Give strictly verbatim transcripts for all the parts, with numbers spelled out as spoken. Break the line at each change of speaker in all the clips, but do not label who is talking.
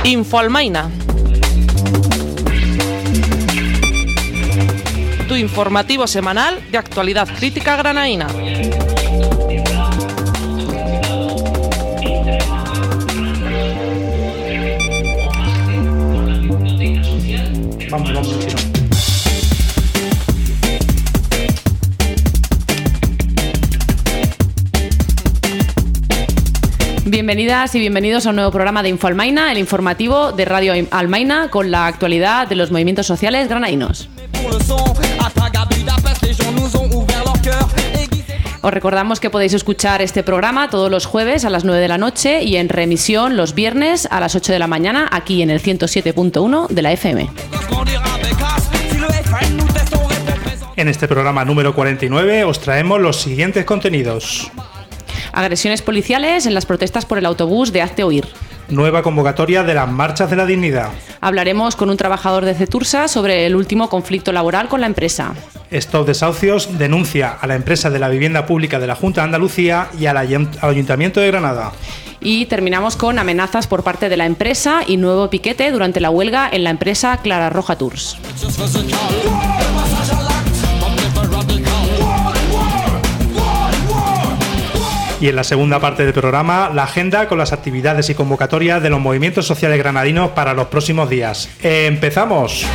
Infoalmaina. Tu informativo semanal de actualidad crítica granaína.
Vamos, vamos, tirón.
Bienvenidas y bienvenidos a un nuevo programa de Infoalmaina, el informativo de Radio Almaina con la actualidad de los movimientos sociales granaínos. Os recordamos que podéis escuchar este programa todos los jueves a las nueve de la noche y en remisión los viernes a las ocho de la mañana aquí en el ciento siete punto uno de la F M.
En este programa número cuarenta y nueve os traemos los siguientes contenidos.
Agresiones policiales en las protestas por el autobús de Hazte Oír.
Nueva convocatoria de las marchas de la dignidad.
Hablaremos con un trabajador de Cetursa sobre el último conflicto laboral con la empresa.
Stop Desahucios denuncia a la empresa de la vivienda pública de la Junta de Andalucía y al Ayuntamiento de Granada.
Y terminamos con amenazas por parte de la empresa y nuevo piquete durante la huelga en la empresa Clara Roja Tours.
Y en la segunda parte del programa, la agenda con las actividades y convocatorias de los movimientos sociales granadinos para los próximos días. ¡Empezamos!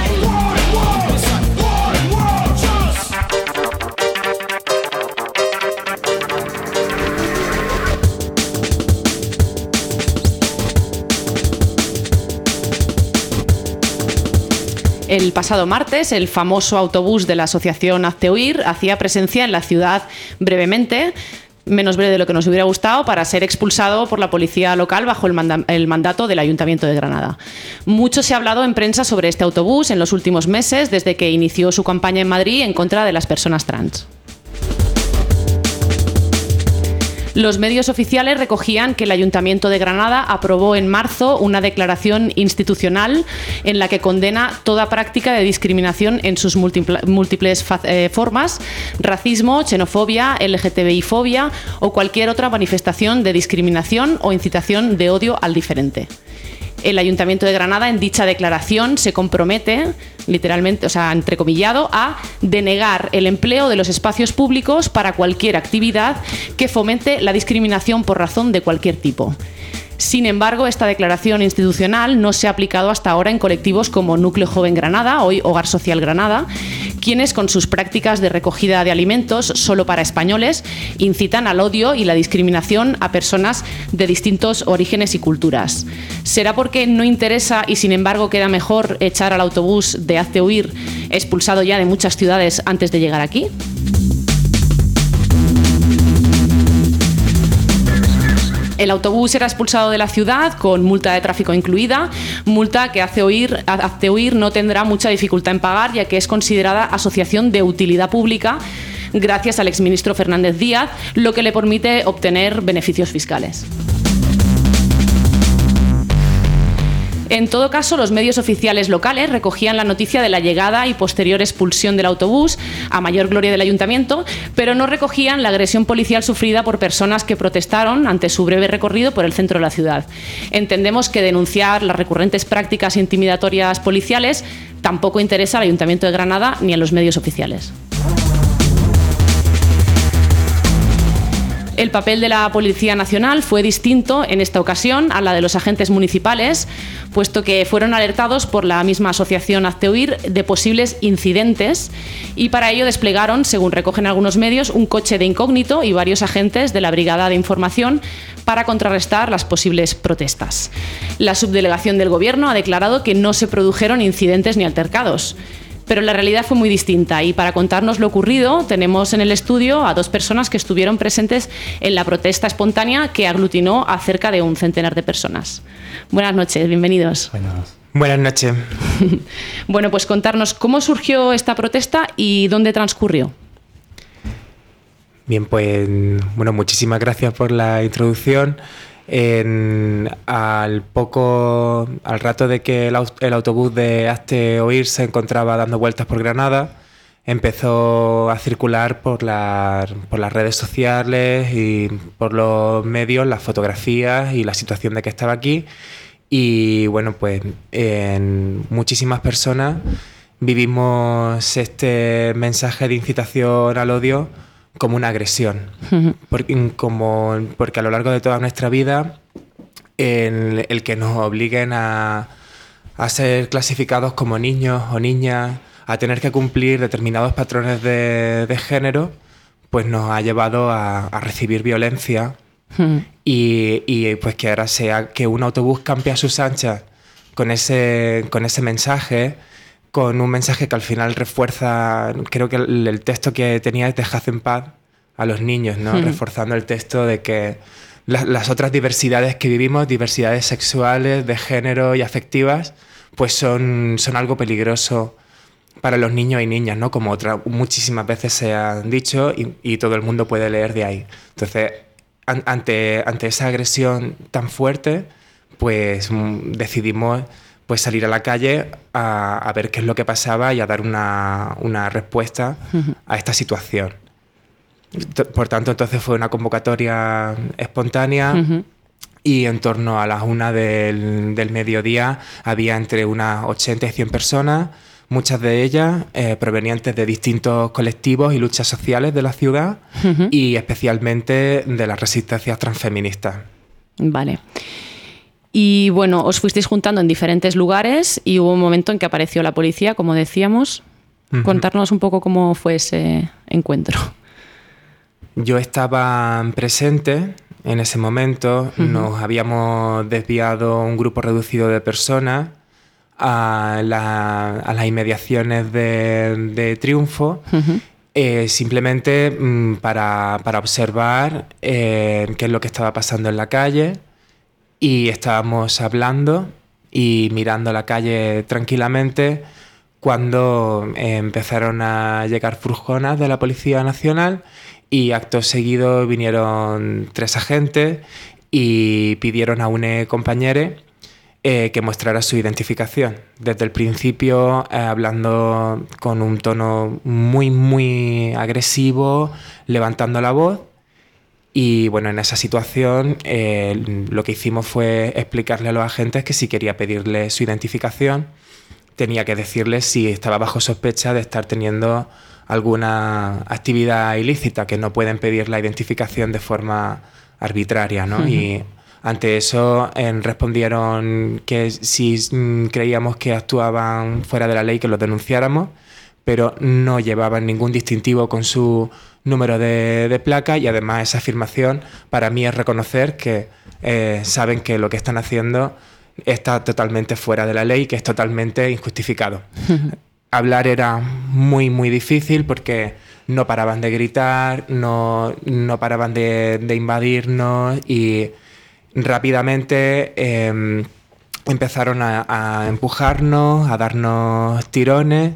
El pasado martes, el famoso autobús de la asociación Hazte Oír hacía presencia en la ciudad brevemente, menos breve de lo que nos hubiera gustado, para ser expulsado por la policía local bajo el, manda- el mandato del Ayuntamiento de Granada. Mucho se ha hablado en prensa sobre este autobús en los últimos meses, desde que inició su campaña en Madrid en contra de las personas trans. Los medios oficiales recogían que el Ayuntamiento de Granada aprobó en marzo una declaración institucional en la que condena toda práctica de discriminación en sus múltiples eh, formas, racismo, xenofobia, L G T B I-fobia o cualquier otra manifestación de discriminación o incitación de odio al diferente. El Ayuntamiento de Granada en dicha declaración se compromete, literalmente, o sea, entrecomillado, a denegar el empleo de los espacios públicos para cualquier actividad que fomente la discriminación por razón de cualquier tipo. Sin embargo, esta declaración institucional no se ha aplicado hasta ahora en colectivos como Núcleo Joven Granada, hoy Hogar Social Granada, quienes con sus prácticas de recogida de alimentos solo para españoles incitan al odio y la discriminación a personas de distintos orígenes y culturas. ¿Será porque no interesa y sin embargo queda mejor echar al autobús de Hazte Oír, expulsado ya de muchas ciudades antes de llegar aquí? El autobús era expulsado de la ciudad con multa de tráfico incluida, multa que Hazte Oír, Hazte Oír no tendrá mucha dificultad en pagar, ya que es considerada asociación de utilidad pública gracias al exministro Fernández Díaz, lo que le permite obtener beneficios fiscales. En todo caso, los medios oficiales locales recogían la noticia de la llegada y posterior expulsión del autobús, a mayor gloria del ayuntamiento, pero no recogían la agresión policial sufrida por personas que protestaron ante su breve recorrido por el centro de la ciudad. Entendemos que denunciar las recurrentes prácticas intimidatorias policiales tampoco interesa al Ayuntamiento de Granada ni a los medios oficiales. El papel de la Policía Nacional fue distinto en esta ocasión a la de los agentes municipales, puesto que fueron alertados por la misma asociación Hazte Oír de posibles incidentes y para ello desplegaron, según recogen algunos medios, un coche de incógnito y varios agentes de la Brigada de Información para contrarrestar las posibles protestas. La subdelegación del Gobierno ha declarado que no se produjeron incidentes ni altercados. Pero la realidad fue muy distinta y para contarnos lo ocurrido tenemos en el estudio a dos personas que estuvieron presentes en la protesta espontánea que aglutinó a cerca de un centenar de personas. Buenas noches, bienvenidos.
Buenas, Buenas noches.
Bueno, pues contarnos cómo surgió esta protesta y dónde transcurrió.
Bien, pues bueno, muchísimas gracias por la introducción. En, al poco, al rato de que el, el autobús de Hazte Oír se encontraba dando vueltas por Granada, empezó a circular por, la, por las redes sociales y por los medios las fotografías y la situación de que estaba aquí. Y bueno, pues en muchísimas personas vivimos este mensaje de incitación al odio como una agresión. Uh-huh. Porque, como, porque a lo largo de toda nuestra vida, el, el que nos obliguen a, a ser clasificados como niños o niñas, a tener que cumplir determinados patrones de, de género, pues nos ha llevado a, a recibir violencia. Uh-huh. y, y pues que ahora sea que un autobús campe a sus anchas con ese, con ese mensaje, con un mensaje que al final refuerza, creo que el, el texto que tenía es dejad en paz a los niños, ¿no? Uh-huh. Reforzando el texto de que la, las otras diversidades que vivimos, diversidades sexuales, de género y afectivas, pues son, son algo peligroso para los niños y niñas, ¿no? Como otra, muchísimas veces se han dicho y, y todo el mundo puede leer de ahí. Entonces, an, ante, ante esa agresión tan fuerte, pues mm, decidimos pues salir a la calle a, a ver qué es lo que pasaba y a dar una, una respuesta uh-huh. a esta situación. Por tanto, entonces fue una convocatoria espontánea uh-huh. y en torno a las una del, del mediodía había entre unas ochenta y cien personas, muchas de ellas eh, provenientes de distintos colectivos y luchas sociales de la ciudad uh-huh. y especialmente de las resistencias transfeministas.
Vale. Y bueno, os fuisteis juntando en diferentes lugares y hubo un momento en que apareció la policía, como decíamos. Uh-huh. Contarnos un poco cómo fue ese encuentro.
Yo estaba presente en ese momento. Uh-huh. Nos habíamos desviado un grupo reducido de personas a, la, a las inmediaciones de, de Triunfo, uh-huh. eh, simplemente mm, para, para observar eh, qué es lo que estaba pasando en la calle. Y estábamos hablando y mirando la calle tranquilamente cuando eh, empezaron a llegar furgonas de la Policía Nacional y acto seguido vinieron tres agentes y pidieron a un compañero eh, que mostrara su identificación. Desde el principio eh, hablando con un tono muy, muy agresivo, levantando la voz. Y bueno, en esa situación eh, lo que hicimos fue explicarle a los agentes que si quería pedirle su identificación, tenía que decirle si estaba bajo sospecha de estar teniendo alguna actividad ilícita, que no pueden pedir la identificación de forma arbitraria, ¿no? Uh-huh. Y ante eso eh, respondieron que si mm, creíamos que actuaban fuera de la ley, que los denunciáramos, pero no llevaban ningún distintivo con su número de, de placa y además esa afirmación para mí es reconocer que eh, saben que lo que están haciendo está totalmente fuera de la ley, que es totalmente injustificado. Uh-huh. Hablar era muy muy difícil porque no paraban de gritar, no, no paraban de, de invadirnos y rápidamente eh, empezaron a, a empujarnos, a darnos tirones.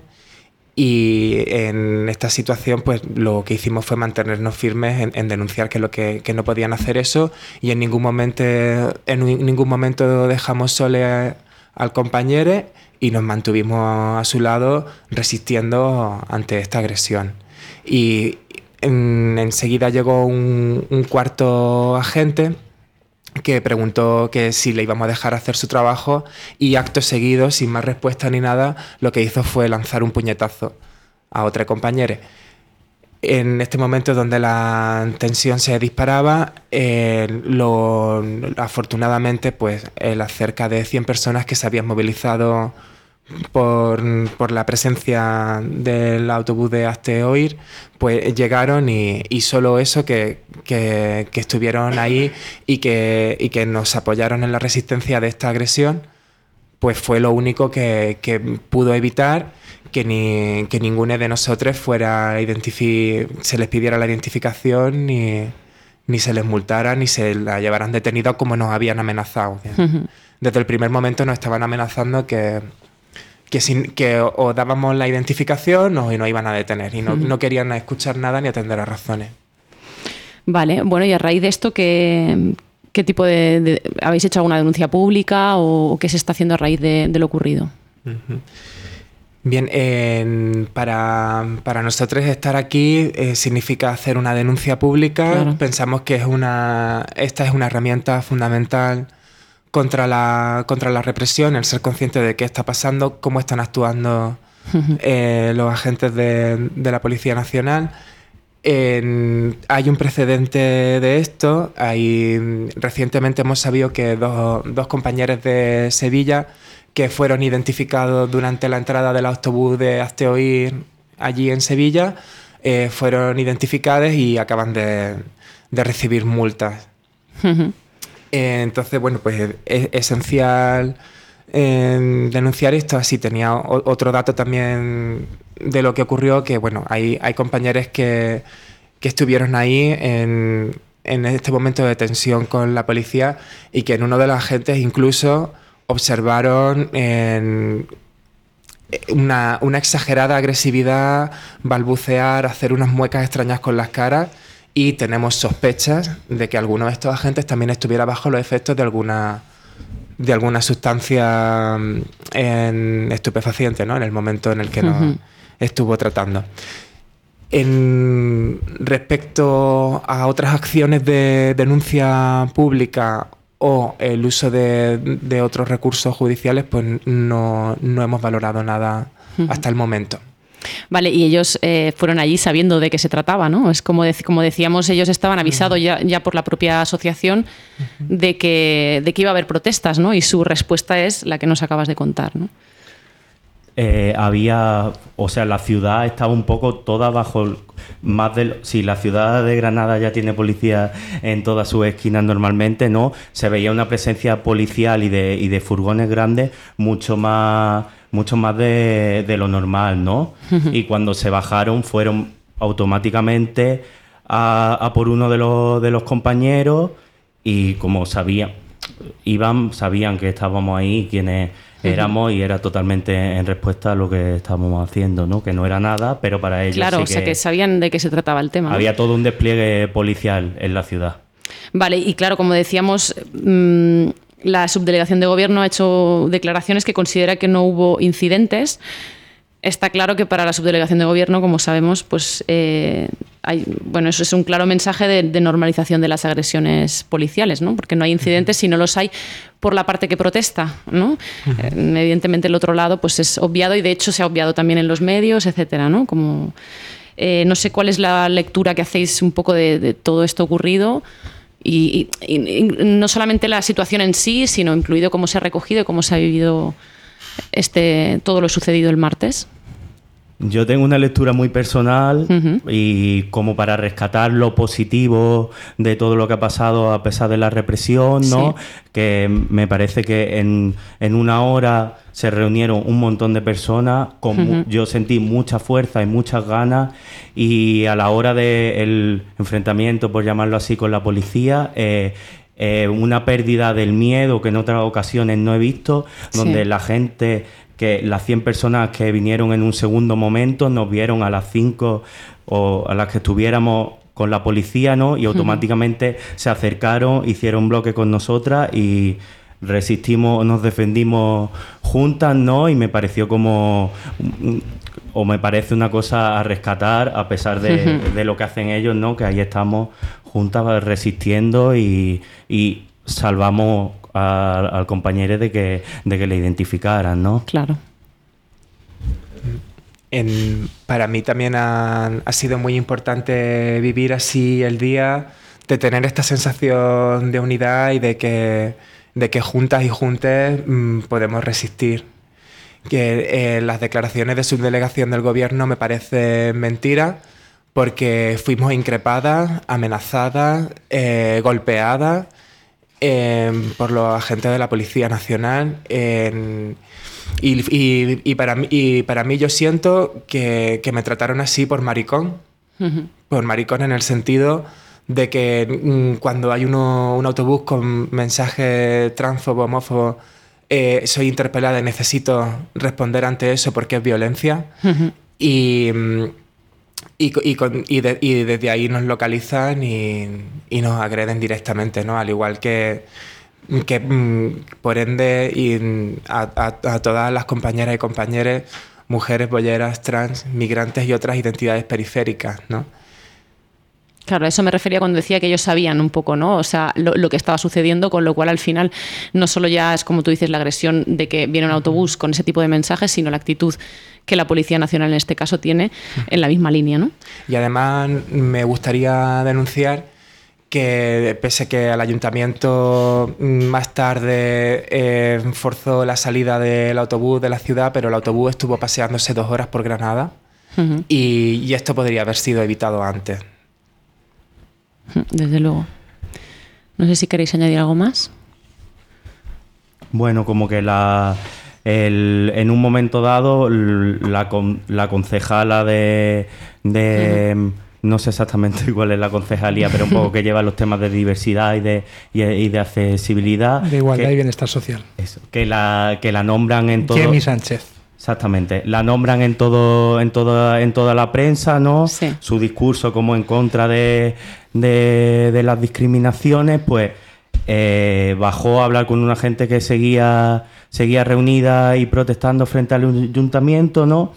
Y en esta situación pues lo que hicimos fue mantenernos firmes en, en denunciar que, lo que, que no podían hacer eso y en ningún momento, en ningún momento dejamos solo al compañero y nos mantuvimos a su lado resistiendo ante esta agresión. Y en, enseguida llegó un, un cuarto agente que preguntó que si le íbamos a dejar hacer su trabajo y acto seguido, sin más respuesta ni nada, lo que hizo fue lanzar un puñetazo a otra compañera. En este momento donde la tensión se disparaba, eh, lo, afortunadamente pues eh, las cerca de cien personas que se habían movilizado por, por la presencia del autobús de Hazte Oír, pues llegaron y, y solo eso, que, que, que estuvieron ahí y que, y que nos apoyaron en la resistencia de esta agresión, pues fue lo único que, que pudo evitar que, ni, que ninguno de nosotros fuera identifi- se les pidiera la identificación ni, ni se les multara ni se la llevaran detenida como nos habían amenazado. Uh-huh. Desde el primer momento nos estaban amenazando que Que, sin, que o dábamos la identificación o nos iban a detener y no, uh-huh. no querían escuchar nada ni atender a razones.
Vale, bueno, y a raíz de esto, ¿qué, qué tipo de, de... ¿habéis hecho alguna denuncia pública o, o qué se está haciendo a raíz de, de lo ocurrido?
Uh-huh. Bien, eh, para, para nosotros estar aquí eh, significa hacer una denuncia pública. Claro. Pensamos que es una, esta es una herramienta fundamental contra la, contra la represión, el ser consciente de qué está pasando, cómo están actuando eh, los agentes de, de la Policía Nacional. En, hay un precedente de esto. Hay, recientemente hemos sabido que dos, dos compañeros de Sevilla que fueron identificados durante la entrada del autobús de Hazte Oír allí en Sevilla, eh, fueron identificados y acaban de, de recibir multas. Uh-huh. eh, entonces, bueno, pues es esencial eh, denunciar esto. Así tenía o, otro dato también de lo que ocurrió, que bueno, hay, hay compañeros que, que estuvieron ahí en, en este momento de tensión con la policía y que en uno de los agentes incluso observaron en una, una exagerada agresividad, balbucear, hacer unas muecas extrañas con las caras, y tenemos sospechas de que alguno de estos agentes también estuviera bajo los efectos de alguna de alguna sustancia en estupefaciente, ¿no? En el momento en el que nos uh-huh. estuvo tratando. En respecto a otras acciones de denuncia pública o el uso de, de otros recursos judiciales, pues no, no hemos valorado nada uh-huh. hasta el momento.
Vale, y ellos eh, fueron allí sabiendo de qué se trataba, ¿no? Es como, de, como decíamos, ellos estaban avisados ya, ya por la propia asociación de que, de que iba a haber protestas, ¿no? Y su respuesta es la que nos acabas de contar, ¿no?
Eh, había, o sea, la ciudad estaba un poco toda bajo más del, si la ciudad de Granada ya tiene policía en todas sus esquinas normalmente, no, se veía una presencia policial y de, y de furgones grandes mucho más mucho más de, de lo normal, ¿no? Uh-huh. Y cuando se bajaron fueron automáticamente a, a por uno de los de los compañeros, y como sabían iban sabían que estábamos ahí, quienes éramos, y era totalmente en respuesta a lo que estábamos haciendo, ¿no? Que no era nada, pero para ellos
claro,
sí
o sea,
que,
que sabían de qué se trataba el tema, ¿no?
Había todo un despliegue policial en la ciudad.
Vale, y claro, como decíamos, mmm, la subdelegación de gobierno ha hecho declaraciones que considera que no hubo incidentes. Está claro que para la subdelegación de gobierno, como sabemos, pues eh, hay, bueno, eso es un claro mensaje de, de normalización de las agresiones policiales, ¿no? Porque no hay incidentes si no los hay por la parte que protesta, ¿no? Uh-huh. Eh, evidentemente el otro lado pues es obviado, y de hecho se ha obviado también en los medios, etcétera, ¿no? Como eh, no sé cuál es la lectura que hacéis un poco de, de todo esto ocurrido. Y, y, y no solamente la situación en sí, sino incluido cómo se ha recogido y cómo se ha vivido este, todo lo sucedido el martes.
Yo tengo una lectura muy personal uh-huh. y como para rescatar lo positivo de todo lo que ha pasado a pesar de la represión, ¿no? Sí. Que me parece que en, en una hora se reunieron un montón de personas, con uh-huh. yo sentí mucha fuerza y muchas ganas, y a la hora del enfrentamiento, por llamarlo así, con la policía, eh, eh, una pérdida del miedo que en otras ocasiones no he visto, donde sí. la gente... que las cien personas que vinieron en un segundo momento nos vieron a las cinco o a las que estuviéramos con la policía, ¿no? Y automáticamente uh-huh. se acercaron, hicieron bloque con nosotras y resistimos, nos defendimos juntas, ¿no? Y me pareció como... o me parece una cosa a rescatar a pesar de, uh-huh. de lo que hacen ellos, ¿no? Que ahí estamos juntas resistiendo y, y salvamos al, al compañero de que, de que le identificaran, ¿no?
Claro.
En, para mí también ha, ha sido muy importante vivir así el día, de tener esta sensación de unidad y de que, de que juntas y juntes mmm, podemos resistir. Que eh, las declaraciones de subdelegación del gobierno me parecen mentiras, porque fuimos increpadas, amenazadas, eh, golpeadas eh, por los agentes de la Policía Nacional. Eh, y, y, y, para mí, y para mí yo siento que, que me trataron así por maricón. Uh-huh. Por maricón en el sentido de que mm, cuando hay uno, un autobús con mensaje transfobo, homófobo, eh, soy interpelada y necesito responder ante eso porque es violencia. Uh-huh. Y... Y, y, con, y, de, y desde ahí nos localizan y, y nos agreden directamente, ¿no? Al igual que, que por ende, y a, a, a todas las compañeras y compañeros, mujeres, bolleras, trans, migrantes y otras identidades periféricas, ¿no?
Claro, a eso me refería cuando decía que ellos sabían un poco, ¿no? O sea, lo, lo que estaba sucediendo, con lo cual al final no solo ya es, como tú dices, la agresión de que viene un autobús con ese tipo de mensajes, sino la actitud que la Policía Nacional en este caso tiene en la misma línea, ¿no?
Y además me gustaría denunciar que pese que el ayuntamiento más tarde eh, forzó la salida del autobús de la ciudad, pero el autobús estuvo paseándose dos horas por Granada uh-huh. y, y esto podría haber sido evitado antes.
Desde luego. No sé si queréis añadir algo más.
Bueno, como que la el, en un momento dado la, la concejala de... de uh-huh. no sé exactamente cuál es la concejalía, pero un poco que lleva los temas de diversidad y de, y, y de accesibilidad.
De igualdad
que,
y bienestar social.
Eso, que, la, que la nombran en todo...
Jenny Sánchez.
Exactamente, la nombran en todo, en toda, en toda la prensa, ¿no?
Sí.
Su discurso como en contra de, de, de las discriminaciones, pues eh, bajó a hablar con una gente que seguía, seguía reunida y protestando frente al ayuntamiento, ¿no?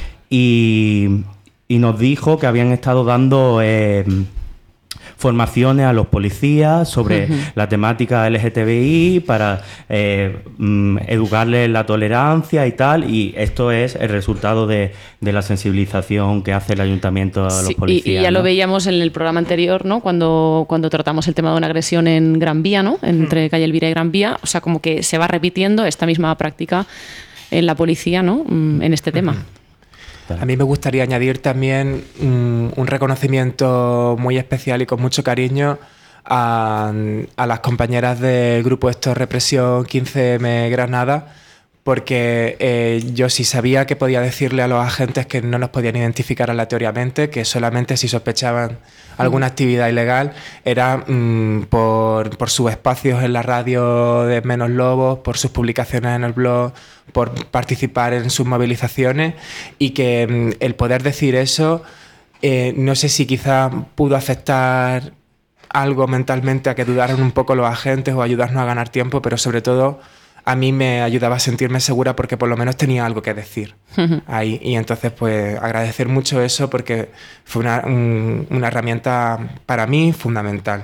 Y, y nos dijo que habían estado dando eh, formaciones a los policías sobre uh-huh. la temática L G T B I para eh, mm, educarles en la tolerancia y tal, y esto es el resultado de, de la sensibilización que hace el ayuntamiento a
sí,
los policías.
Y, y ya
¿no?
lo veíamos en el programa anterior, ¿no? Cuando, cuando tratamos el tema de una agresión en Gran Vía, ¿no? Entre uh-huh. calle Elvira y Gran Vía, o sea, como que se va repitiendo esta misma práctica en la policía, ¿no? En este tema. Uh-huh.
A mí me gustaría añadir también um, un reconocimiento muy especial y con mucho cariño a, a las compañeras del grupo Esto Represión quince eme Granada, porque eh, yo sí sabía que podía decirle a los agentes que no nos podían identificar aleatoriamente, que solamente si sospechaban alguna actividad ilegal era mmm, por, por sus espacios en la radio de Menos Lobos, por sus publicaciones en el blog, por participar en sus movilizaciones, y que mmm, el poder decir eso, eh, no sé si quizá pudo afectar algo mentalmente a que dudaran un poco los agentes o ayudarnos a ganar tiempo, pero sobre todo a mí me ayudaba a sentirme segura porque por lo menos tenía algo que decir uh-huh. ahí. Y entonces, pues, agradecer mucho eso porque fue una, un, una herramienta para mí fundamental.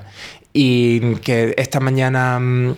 Y que esta mañana mmm,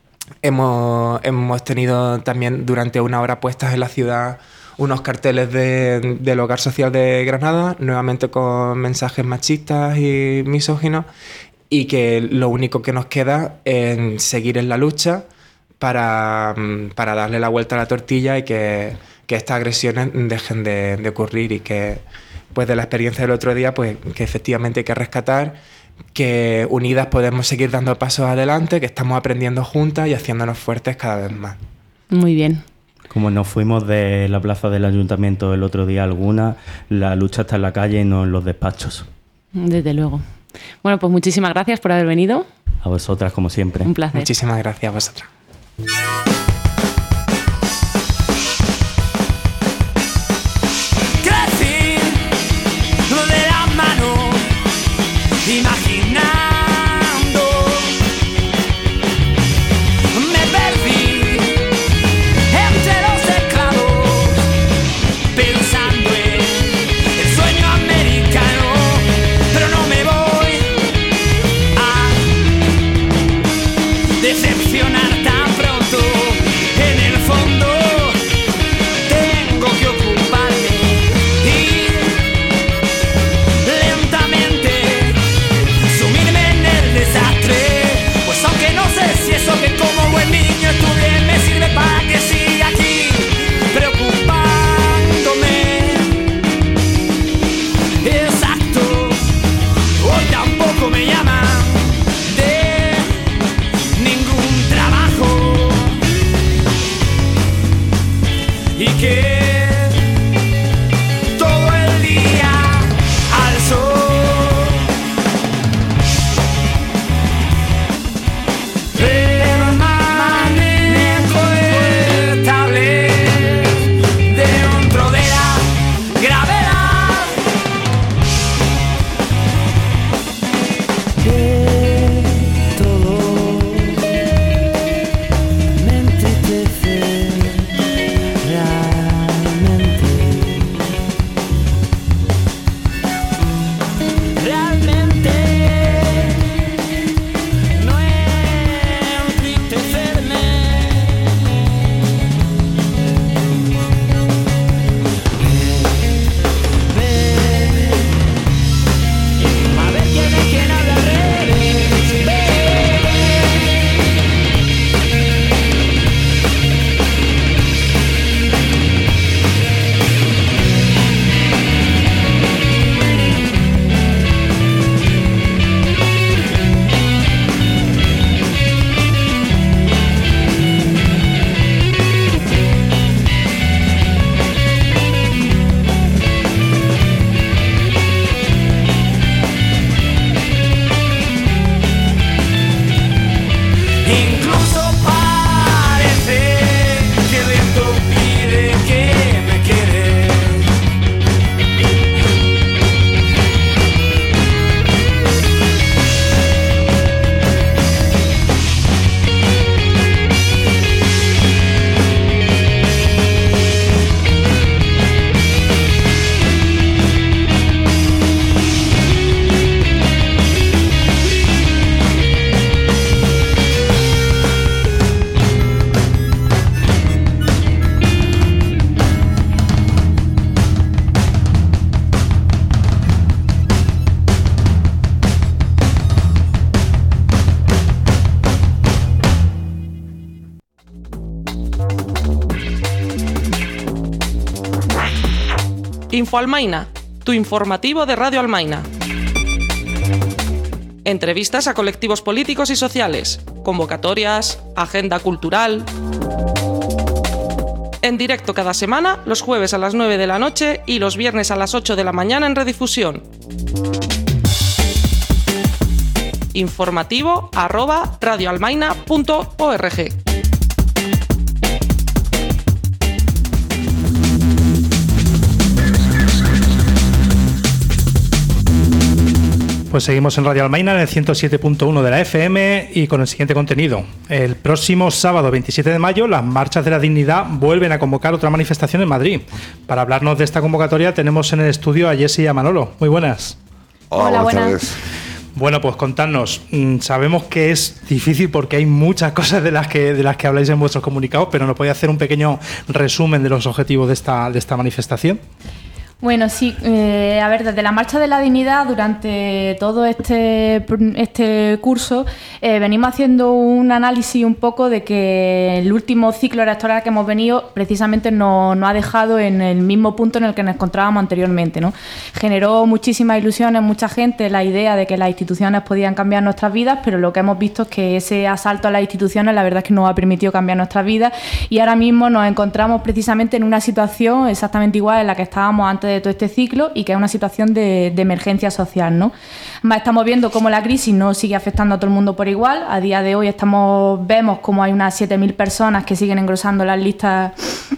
hemos, hemos tenido también durante una hora puestas en la ciudad unos carteles de, del Hogar Social de Granada, nuevamente con mensajes machistas y misóginos, y que lo único que nos queda es seguir en la lucha para, para darle la vuelta a la tortilla y que, que estas agresiones dejen de, de ocurrir, y que pues de la experiencia del otro día, pues que efectivamente hay que rescatar, que unidas podemos seguir dando pasos adelante, que estamos aprendiendo juntas y haciéndonos fuertes cada vez más.
Muy bien.
Como nos fuimos de la plaza del ayuntamiento el otro día alguna, la lucha está en la calle y no en los despachos.
Desde luego. Bueno, pues muchísimas gracias por haber venido.
A vosotras, como siempre.
Un placer.
Muchísimas gracias a vosotras.
Crecí de la mano, imaginando. Me perdí entre los esclavos, pensando en el sueño americano, pero no me voy a decepcionar. En el fondo tengo que ocuparme y lentamente sumirme en el desastre, pues aunque no sé si eso que como buen niño estudié me sirve para que siga aquí preocupándome. Exacto, hoy tampoco me llaman de ningún trabajo. Y que todo el día al sol permanezco estable dentro de la gravedad. Que todo me entristece. Yeah.
Info Almaina, tu informativo de Radio Almaina. Entrevistas a colectivos políticos y sociales, convocatorias, agenda cultural. En directo cada semana, los jueves a las nueve de la noche y los viernes a las ocho de la mañana en redifusión. Informativo arroba radioalmaina punto org.
Pues seguimos en Radio Almaina en el ciento siete punto uno de la F M y con el siguiente contenido. El próximo sábado veintisiete de mayo las Marchas de la Dignidad vuelven a convocar otra manifestación en Madrid. Para hablarnos de esta convocatoria tenemos en el estudio a Jessie y a Manolo. Muy buenas.
Hola, buenas tardes.
Bueno, pues contadnos. Sabemos que es difícil porque hay muchas cosas de las que de las que habláis en vuestros comunicados, pero ¿nos podéis hacer un pequeño resumen de los objetivos de esta, de esta manifestación?
Bueno, sí, eh, a ver, desde la Marcha de la Dignidad, durante todo este, este curso, eh, venimos haciendo un análisis un poco de que el último ciclo electoral que hemos venido precisamente nos, nos ha dejado en el mismo punto en el que nos encontrábamos anteriormente, ¿no? Generó muchísimas ilusiones, mucha gente, la idea de que las instituciones podían cambiar nuestras vidas, pero lo que hemos visto es que ese asalto a las instituciones la verdad es que no ha permitido cambiar nuestras vidas y ahora mismo nos encontramos precisamente en una situación exactamente igual en la que estábamos antes de todo este ciclo y que es una situación de, de emergencia social, ¿no? Más estamos viendo cómo la crisis no sigue afectando a todo el mundo por igual. A día de hoy estamos vemos como hay unas siete mil personas que siguen engrosando las listas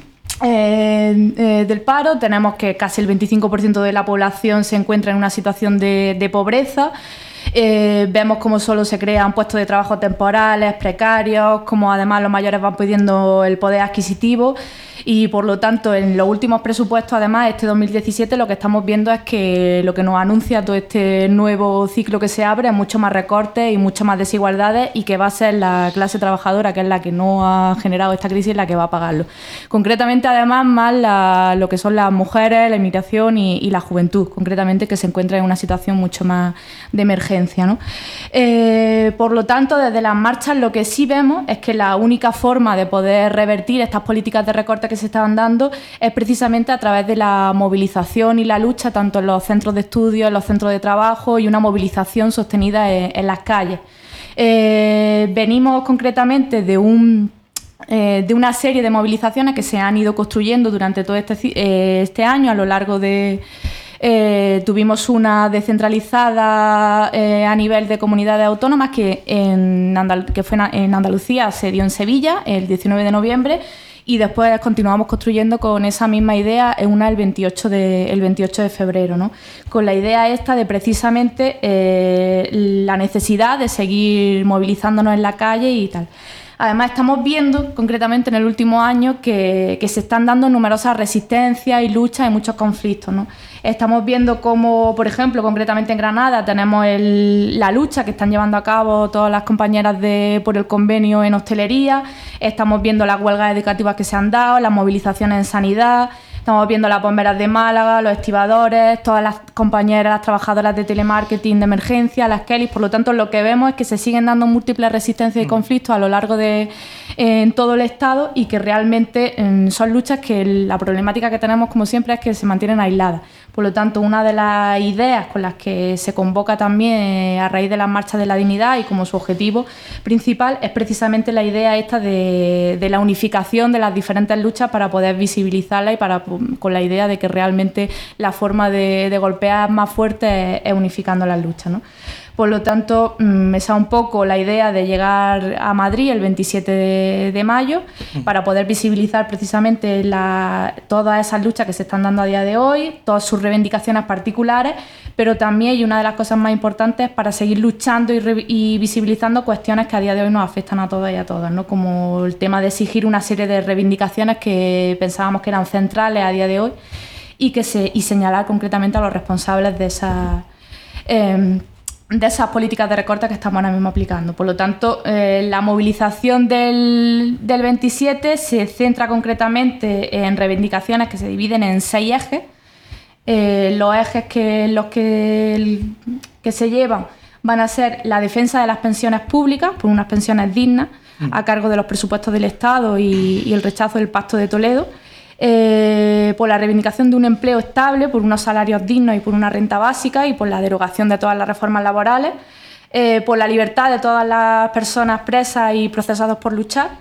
eh, eh, del paro. Tenemos que casi el veinticinco por ciento de la población se encuentra en una situación de, de pobreza. Eh, vemos cómo solo se crean puestos de trabajo temporales, precarios, como además los mayores van pidiendo el poder adquisitivo y por lo tanto en los últimos presupuestos, además este dos mil diecisiete, lo que estamos viendo es que lo que nos anuncia todo este nuevo ciclo que se abre es mucho más recortes y mucho más desigualdades y que va a ser la clase trabajadora, que es la que no ha generado esta crisis, la que va a pagarlo. Concretamente además más la, lo que son las mujeres, la inmigración y, y la juventud, concretamente, que se encuentra en una situación mucho más de emergencia, ¿no? Eh, por lo tanto, desde las marchas lo que sí vemos es que la única forma de poder revertir estas políticas de recorte que se estaban dando es precisamente a través de la movilización y la lucha tanto en los centros de estudio, en los centros de trabajo y una movilización sostenida en, en las calles. Eh, venimos concretamente de un Eh, de una serie de movilizaciones que se han ido construyendo durante todo este, eh, este año a lo largo de... Eh, tuvimos una descentralizada eh, a nivel de comunidades autónomas que, en Andal- que fue en Andalucía, se dio en Sevilla el diecinueve de noviembre y después continuamos construyendo con esa misma idea en una el veintiocho de, el veintiocho de febrero, ¿no? Con la idea esta de precisamente eh, la necesidad de seguir movilizándonos en la calle y tal. Además, estamos viendo, concretamente en el último año, que, que se están dando numerosas resistencias y luchas y muchos conflictos, ¿no? Estamos viendo cómo, por ejemplo, concretamente en Granada, tenemos el, la lucha que están llevando a cabo todas las compañeras de, por el convenio en hostelería. Estamos viendo las huelgas educativas que se han dado, las movilizaciones en sanidad. Estamos viendo las bomberas de Málaga, los estibadores, todas las compañeras, las trabajadoras de telemarketing de emergencia, las Kellys. Por lo tanto, lo que vemos es que se siguen dando múltiples resistencias y conflictos a lo largo de eh, en todo el Estado y que realmente eh, son luchas que la problemática que tenemos, como siempre, es que se mantienen aisladas. Por lo tanto, una de las ideas con las que se convoca también eh, a raíz de las marchas de la dignidad y como su objetivo principal es precisamente la idea esta de, de la unificación de las diferentes luchas para poder visibilizarlas y para con la idea de que realmente la forma de, de golpear más fuerte es, es unificando las luchas, ¿no? Por lo tanto, me da un poco la idea de llegar a Madrid el veintisiete de mayo para poder visibilizar precisamente la, todas esas luchas que se están dando a día de hoy, todas sus reivindicaciones particulares, pero también, y una de las cosas más importantes, para seguir luchando y, re, y visibilizando cuestiones que a día de hoy nos afectan a todas y a todas, ¿no? Como el tema de exigir una serie de reivindicaciones que pensábamos que eran centrales a día de hoy y, que se, y señalar concretamente a los responsables de esas... Eh, de esas políticas de recorte que estamos ahora mismo aplicando. Por lo tanto, eh, la movilización del, del veintisiete se centra concretamente en reivindicaciones que se dividen en seis ejes. Eh, los ejes que, los que, el, que se llevan van a ser la defensa de las pensiones públicas, por unas pensiones dignas, a cargo de los presupuestos del Estado y, y el rechazo del Pacto de Toledo. eh, por la reivindicación de un empleo estable, por unos salarios dignos y por una renta básica y por la derogación de todas las reformas laborales, eh, por la libertad de todas las personas presas y procesados por luchar,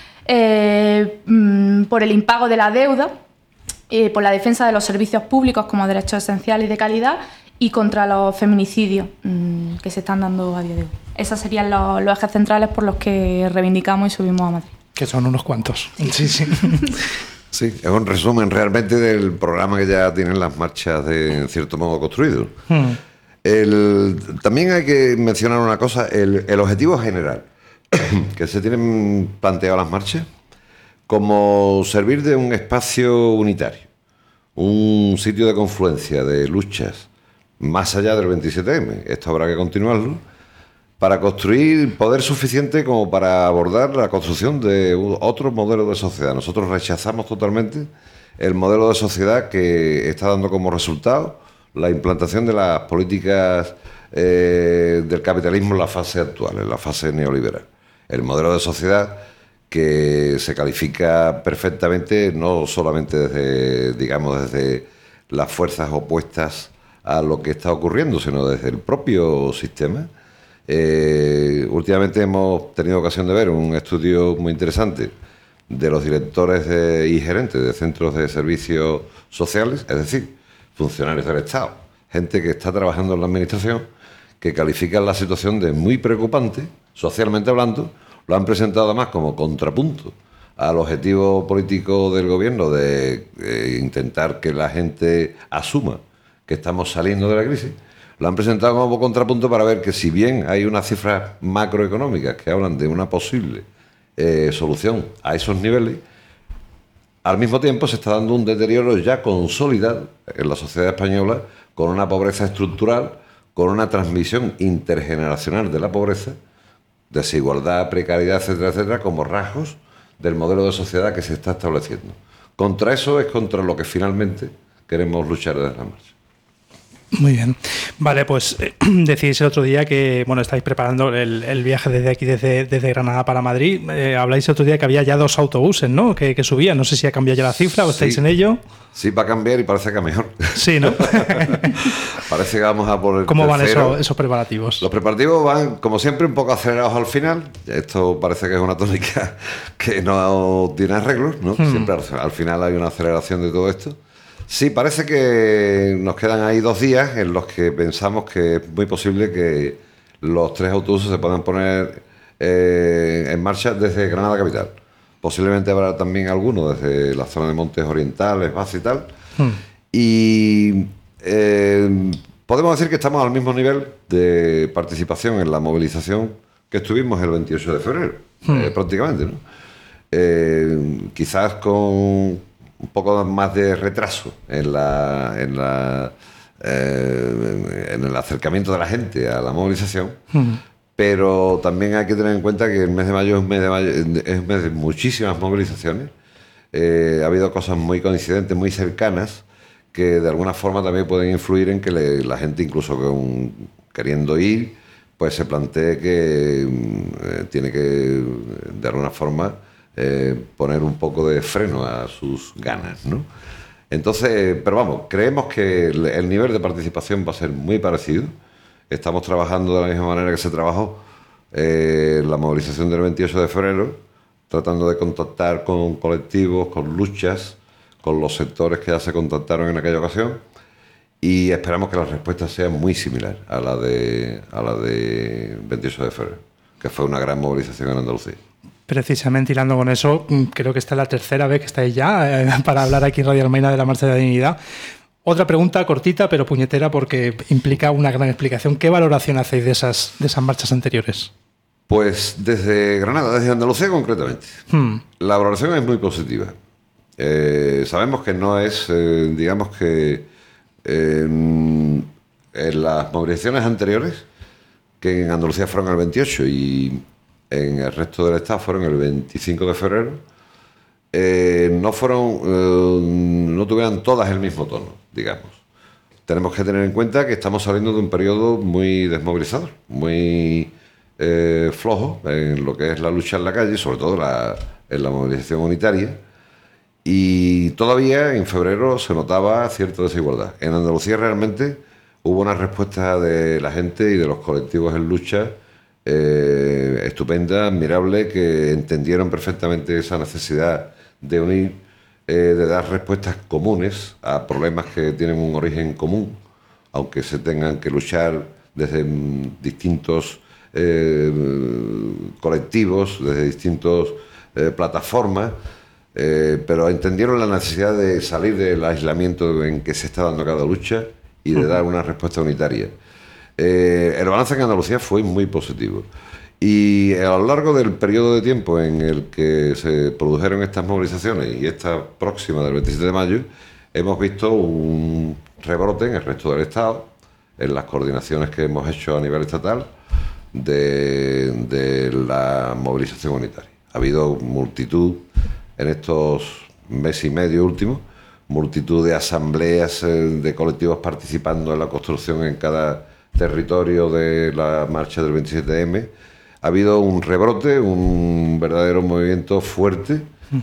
eh, mm, por el impago de la deuda, eh, por la defensa de los servicios públicos como derechos esenciales y de calidad y contra los feminicidios mmm, que se están dando a día de hoy. Esos serían los, los ejes centrales por los que reivindicamos y subimos a Madrid.
Que son unos cuantos. Sí, sí.
Sí, es un resumen realmente del programa que ya tienen las marchas de, en cierto modo, construido. Hmm. El, también hay que mencionar una cosa, el, el objetivo general que se tienen planteado las marchas como servir de un espacio unitario, un sitio de confluencia de luchas más allá del veintisiete eme, esto habrá que continuarlo, para construir poder suficiente como para abordar la construcción de otro modelo de sociedad. Nosotros rechazamos totalmente el modelo de sociedad que está dando como resultado la implantación de las políticas eh, del capitalismo en la fase actual, en la fase neoliberal. El modelo de sociedad que se califica perfectamente no solamente desde, digamos, desde las fuerzas opuestas a lo que está ocurriendo, sino desde el propio sistema. Eh, últimamente hemos tenido ocasión de ver un estudio muy interesante de los directores de, y gerentes de centros de servicios sociales, es decir, funcionarios del Estado, gente que está trabajando en la administración, que califican la situación de muy preocupante, socialmente hablando. Lo han presentado además como contrapunto al objetivo político del gobierno de eh, intentar que la gente asuma que estamos saliendo de la crisis. Lo han presentado como contrapunto para ver que si bien hay unas cifras macroeconómicas que hablan de una posible eh, solución a esos niveles, al mismo tiempo se está dando un deterioro ya consolidado en la sociedad española, con una pobreza estructural, con una transmisión intergeneracional de la pobreza, desigualdad, precariedad, etcétera, etcétera, como rasgos del modelo de sociedad que se está estableciendo. Contra eso es contra lo que finalmente queremos luchar desde la marcha.
Muy bien. Vale, pues eh, decís el otro día que, bueno, estáis preparando el, el viaje desde aquí, desde, desde Granada para Madrid. Eh, habláis el otro día que había ya dos autobuses, ¿no? Que, que subían. No sé si ha cambiado ya la cifra o estáis
sí.
en ello.
Sí, va a cambiar y parece que mejor.
Sí, ¿no?
Parece que vamos a por el
¿Cómo
tercero.
van esos, esos preparativos?
Los preparativos van, como siempre, un poco acelerados al final. Esto parece que es una tónica que no tiene arreglos, ¿no? Hmm. Siempre al, al final hay una aceleración de todo esto. Sí, parece que nos quedan ahí dos días en los que pensamos que es muy posible que los tres autobuses se puedan poner eh, en marcha desde Granada capital. Posiblemente habrá también alguno desde la zona de Montes Orientales, Baza y tal. Hmm. Y eh, podemos decir que estamos al mismo nivel de participación en la movilización que estuvimos el veintiocho de febrero, hmm. eh, prácticamente, ¿no? Eh, quizás con un poco más de retraso en la, en la eh, en el acercamiento de la gente a la movilización, uh-huh. Pero también hay que tener en cuenta que el mes de mayo es un mes de, mayo, es un mes de muchísimas movilizaciones. Eh, ha habido cosas muy coincidentes, muy cercanas, que de alguna forma también pueden influir en que le, la gente, incluso con, queriendo ir, pues se plantee que eh, tiene que, de alguna forma, Eh, poner un poco de freno a sus ganas, ¿no? Entonces, pero vamos, creemos que el, el nivel de participación va a ser muy parecido. Estamos trabajando de la misma manera que se trabajó eh, la movilización del veintiocho de febrero, tratando de contactar con colectivos, con luchas, con los sectores que ya se contactaron en aquella ocasión, y esperamos que la respuesta sea muy similar a la de a la de veintiocho de febrero, que fue una gran movilización en Andalucía.
Precisamente hilando con eso, creo que esta es la tercera vez que estáis ya eh, para hablar aquí en Radio Almaina de la Marcha de la Dignidad. Otra pregunta cortita pero puñetera porque implica una gran explicación. ¿Qué valoración hacéis de esas, de esas marchas anteriores?
Pues desde Granada, desde Andalucía concretamente. Hmm. La valoración es muy positiva. Eh, sabemos que no es, eh, digamos que eh, en las movilizaciones anteriores, que en Andalucía fueron el veintiocho y en el resto del estado fueron el veinticinco de febrero, eh, no fueron, eh, no tuvieran todas el mismo tono, digamos. Tenemos que tener en cuenta que estamos saliendo de un periodo muy desmovilizador, muy eh, flojo en lo que es la lucha en la calle, sobre todo la, en la movilización unitaria, y todavía en febrero se notaba cierta desigualdad. En Andalucía realmente hubo una respuesta de la gente y de los colectivos en lucha eh, estupenda, admirable, que entendieron perfectamente esa necesidad de unir, eh, de dar respuestas comunes a problemas que tienen un origen común, aunque se tengan que luchar desde mm, distintos eh, colectivos, desde distintas eh, plataformas, eh, pero entendieron la necesidad de salir del aislamiento en que se está dando cada lucha y de dar una respuesta unitaria. Eh, el balance en Andalucía fue muy positivo. Y a lo largo del periodo de tiempo en el que se produjeron estas movilizaciones y esta próxima del veintisiete de mayo, hemos visto un rebrote en el resto del Estado, en las coordinaciones que hemos hecho a nivel estatal de, de la movilización unitaria. Ha habido multitud en estos meses y medio últimos, multitud de asambleas de colectivos participando en la construcción en cada territorio de la marcha del veintisiete eme. Ha habido un rebrote, un verdadero movimiento fuerte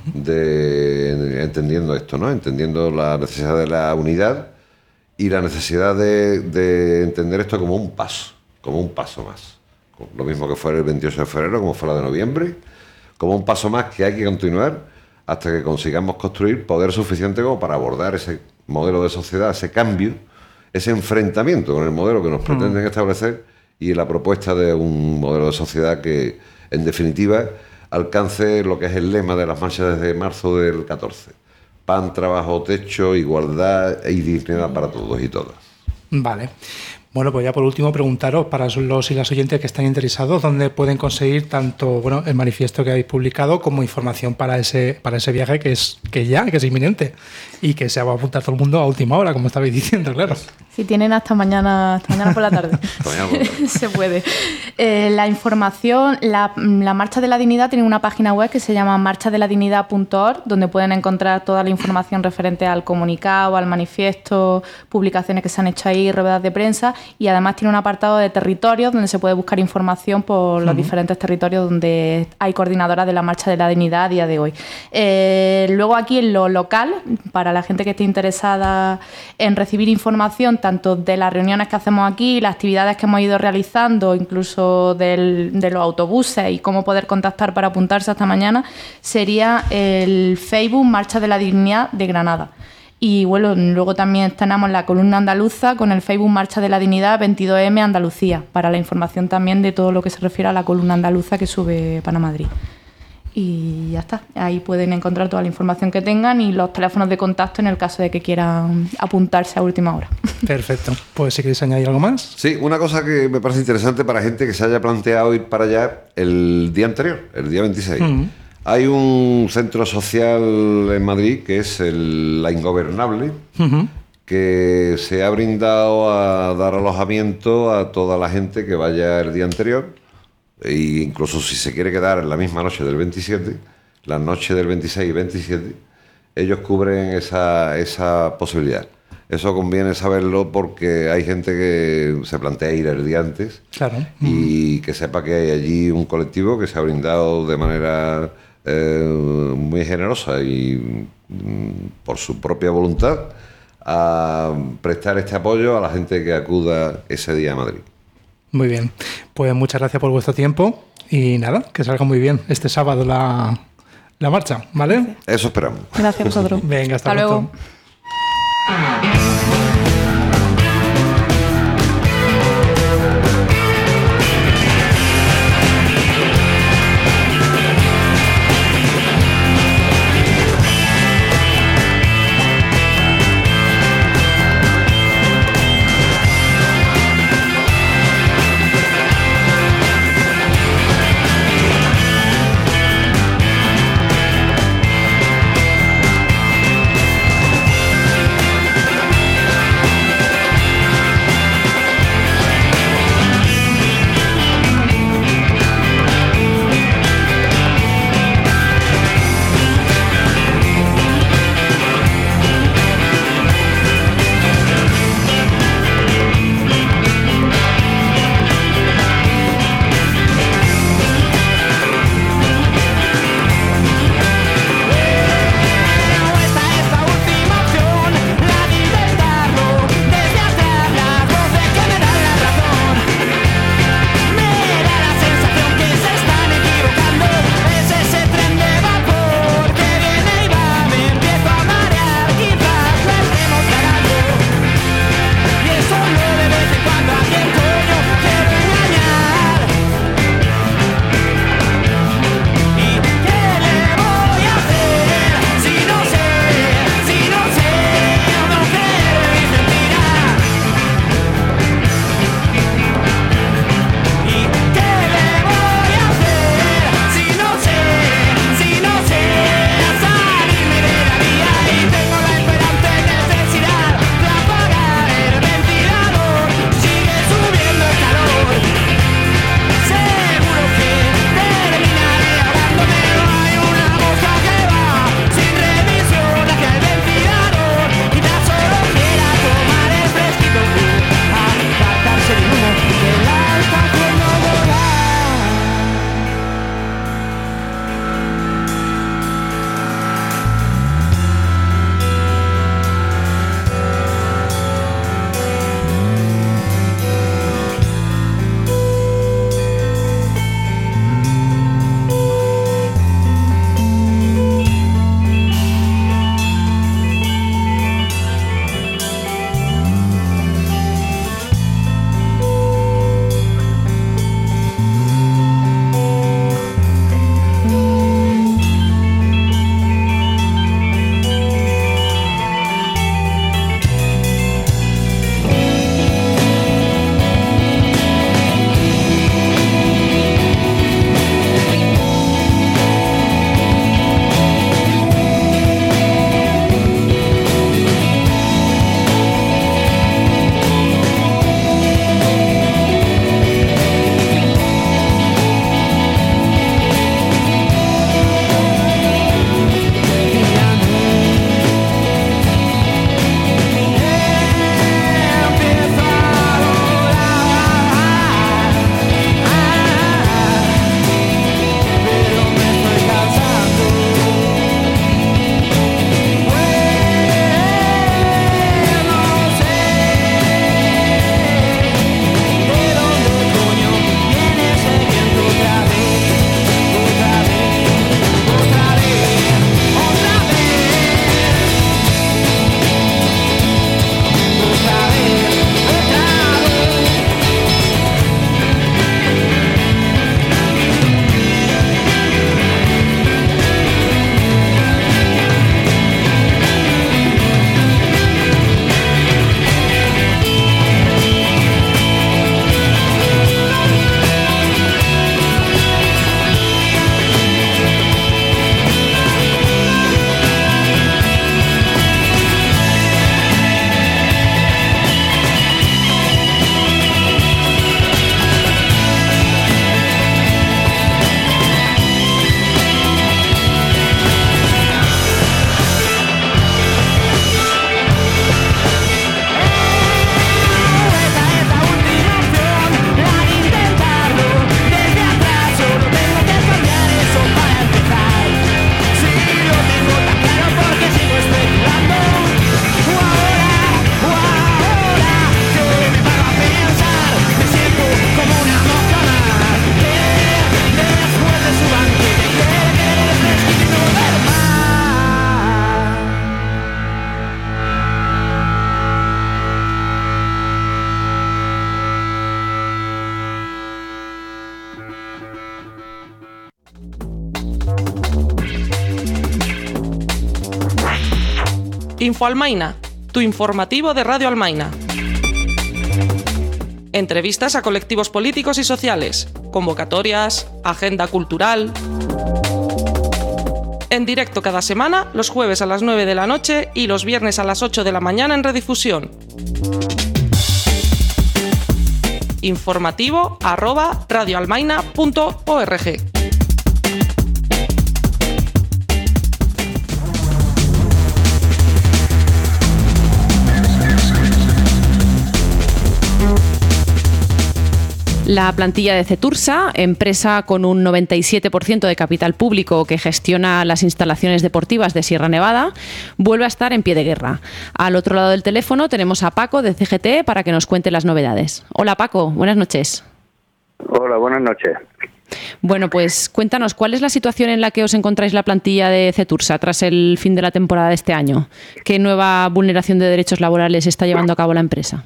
de entendiendo esto, ¿no? Entendiendo la necesidad de la unidad y la necesidad de, de entender esto como un paso, como un paso más. Lo mismo que fue el veintiocho de febrero, como fue la de noviembre, como un paso más que hay que continuar hasta que consigamos construir poder suficiente como para abordar ese modelo de sociedad, ese cambio, ese enfrentamiento con el modelo que nos pretenden establecer y la propuesta de un modelo de sociedad que, en definitiva, alcance lo que es el lema de las marchas desde marzo del catorce. Pan, trabajo, techo, igualdad y dignidad para todos y todas.
Vale. Bueno, pues ya por último preguntaros para los y las oyentes que están interesados dónde pueden conseguir tanto bueno el manifiesto que habéis publicado como información para ese para ese viaje que es que ya que es inminente y que se va a apuntar todo el mundo a última hora, como estabais diciendo, claro.
Si tienen hasta mañana, hasta mañana por la tarde. Se puede. Eh, la información, la, la Marcha de la Dignidad tiene una página web que se llama marcha de la dignidad punto org, donde pueden encontrar toda la información referente al comunicado, al manifiesto, publicaciones que se han hecho ahí, ruedas de prensa, y además tiene un apartado de territorios donde se puede buscar información por los uh-huh. diferentes territorios donde hay coordinadoras de la Marcha de la Dignidad a día de hoy. Eh, luego aquí en lo local, para la gente que esté interesada en recibir información tanto de las reuniones que hacemos aquí, las actividades que hemos ido realizando, incluso del, de los autobuses y cómo poder contactar para apuntarse hasta mañana, sería el Facebook Marcha de la Dignidad de Granada. Y bueno, luego también tenemos la columna andaluza con el Facebook Marcha de la Dignidad veintidós eme Andalucía, para la información también de todo lo que se refiere a la columna andaluza que sube Pan a Madrid. Y ya está, ahí pueden encontrar toda la información que tengan y los teléfonos de contacto en el caso de que quieran apuntarse a última hora.
Perfecto, pues si queréis añadir algo más.
Sí, una cosa que me parece interesante para gente que se haya planteado ir para allá el día anterior, el día veintiséis. Uh-huh. Hay un centro social en Madrid que es el, La Ingobernable, uh-huh. que se ha brindado a dar alojamiento a toda la gente que vaya el día anterior. E incluso si se quiere quedar en la misma noche del veintisiete, la noche del veintiséis y veintisiete, ellos cubren esa, esa posibilidad. Eso conviene saberlo porque hay gente que se plantea ir el día antes, claro. y que sepa que hay allí un colectivo que se ha brindado de manera eh, muy generosa y mm, por su propia voluntad a prestar este apoyo a la gente que acuda ese día a Madrid.
Muy bien, pues muchas gracias por vuestro tiempo y nada, que salga muy bien este sábado la, la marcha, ¿vale?
Eso esperamos.
Gracias a vosotros.
Venga, hasta,
hasta
pronto.
Luego.
Info Almaina, tu informativo de Radio Almaina. Entrevistas a colectivos políticos y sociales, convocatorias, agenda cultural. En directo cada semana, los jueves a las nueve de la noche y los viernes a las ocho de la mañana en redifusión. Informativo arroba radioalmaina punto org.
La plantilla de Cetursa, empresa con un noventa y siete por ciento de capital público que gestiona las instalaciones deportivas de Sierra Nevada, vuelve a estar en pie de guerra. Al otro lado del teléfono tenemos a Paco de C G T para que nos cuente las novedades. Hola Paco, buenas noches.
Hola, buenas noches.
Bueno, pues cuéntanos, ¿cuál es la situación en la que os encontráis la plantilla de Cetursa tras el fin de la temporada de este año? ¿Qué nueva vulneración de derechos laborales está llevando a cabo la empresa?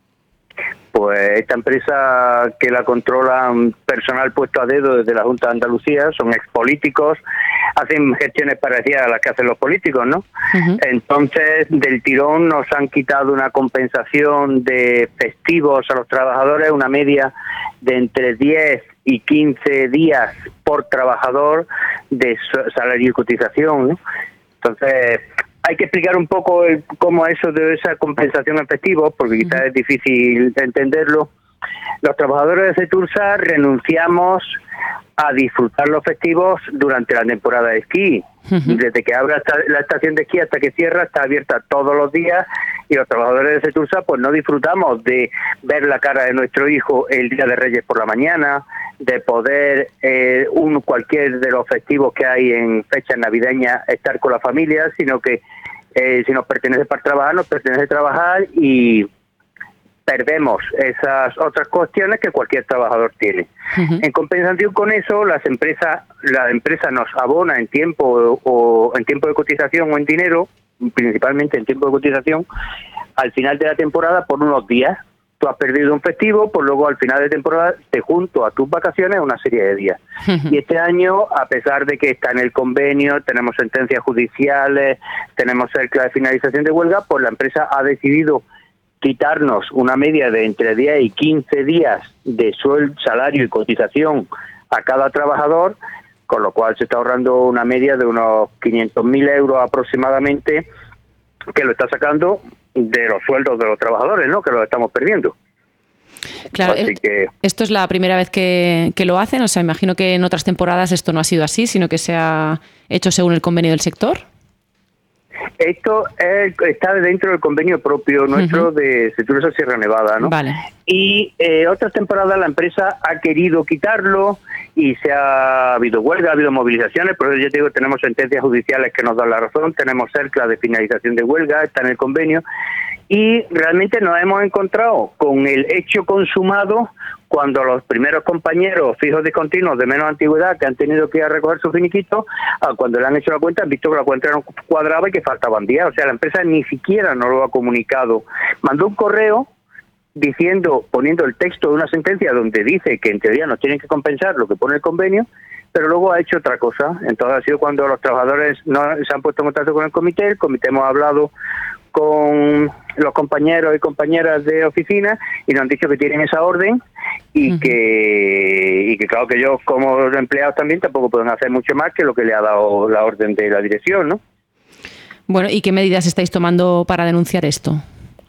Pues esta empresa que la controlan personal puesto a dedo desde la Junta de Andalucía, son expolíticos, hacen gestiones parecidas a las que hacen los políticos, ¿no? Uh-huh. Entonces, del tirón nos han quitado una compensación de festivos a los trabajadores, una media de entre diez y quince días por trabajador de salario y cotización, ¿no? Entonces, hay que explicar un poco el, cómo eso de esa compensación en festivos, porque quizás uh-huh. es difícil entenderlo. Los trabajadores de Cetursa renunciamos a disfrutar los festivos durante la temporada de esquí. Uh-huh. Desde que abre la estación de esquí hasta que cierra, está abierta todos los días, y los trabajadores de Cetursa pues no disfrutamos de ver la cara de nuestro hijo el Día de Reyes por la mañana, de poder eh, un cualquier de los festivos que hay en fechas navideñas estar con la familia, sino que eh, si nos pertenece para trabajar, nos pertenece trabajar y perdemos esas otras cuestiones que cualquier trabajador tiene. Uh-huh. En compensación con eso, las empresas, la empresa nos abona en tiempo o en tiempo de cotización o en dinero, principalmente en tiempo de cotización, al final de la temporada por unos días. Tú has perdido un festivo, pues luego al final de temporada te junto a tus vacaciones una serie de días. Uh-huh. Y este año, a pesar de que está en el convenio, tenemos sentencias judiciales, tenemos cerca de finalización de huelga, pues la empresa ha decidido quitarnos una media de entre diez y quince días de sueldo, salario y cotización a cada trabajador, con lo cual se está ahorrando una media de unos quinientos mil euros aproximadamente, que lo está sacando de los sueldos de los trabajadores, ¿no? Que los estamos perdiendo.
Claro,
así que
esto es la primera vez que, que lo hacen, o sea, imagino que en otras temporadas esto no ha sido así, sino que se ha hecho según el convenio del sector.
Esto es, está dentro del convenio propio nuestro uh-huh. de Cetursa Sierra Nevada, ¿no?
Vale.
Y eh, otras temporadas la empresa ha querido quitarlo y se ha habido huelga, ha habido movilizaciones, por eso yo te digo, tenemos sentencias judiciales que nos dan la razón, tenemos cerca de finalización de huelga, está en el convenio, y realmente nos hemos encontrado con el hecho consumado cuando los primeros compañeros fijos discontinuos de menos antigüedad que han tenido que ir a recoger su finiquito, cuando le han hecho la cuenta han visto que la cuenta no cuadraba y que faltaban días. O sea, la empresa ni siquiera nos lo ha comunicado. Mandó un correo diciendo, poniendo el texto de una sentencia donde dice que en teoría nos tienen que compensar lo que pone el convenio, pero luego ha hecho otra cosa. Entonces ha sido cuando los trabajadores no se han puesto en contacto con el comité, el comité hemos hablado con los compañeros y compañeras de oficina y nos han dicho que tienen esa orden y uh-huh. que y que claro que ellos como empleados también tampoco pueden hacer mucho más que lo que le ha dado la orden de la dirección, ¿no?
Bueno, ¿y qué medidas estáis tomando para denunciar esto?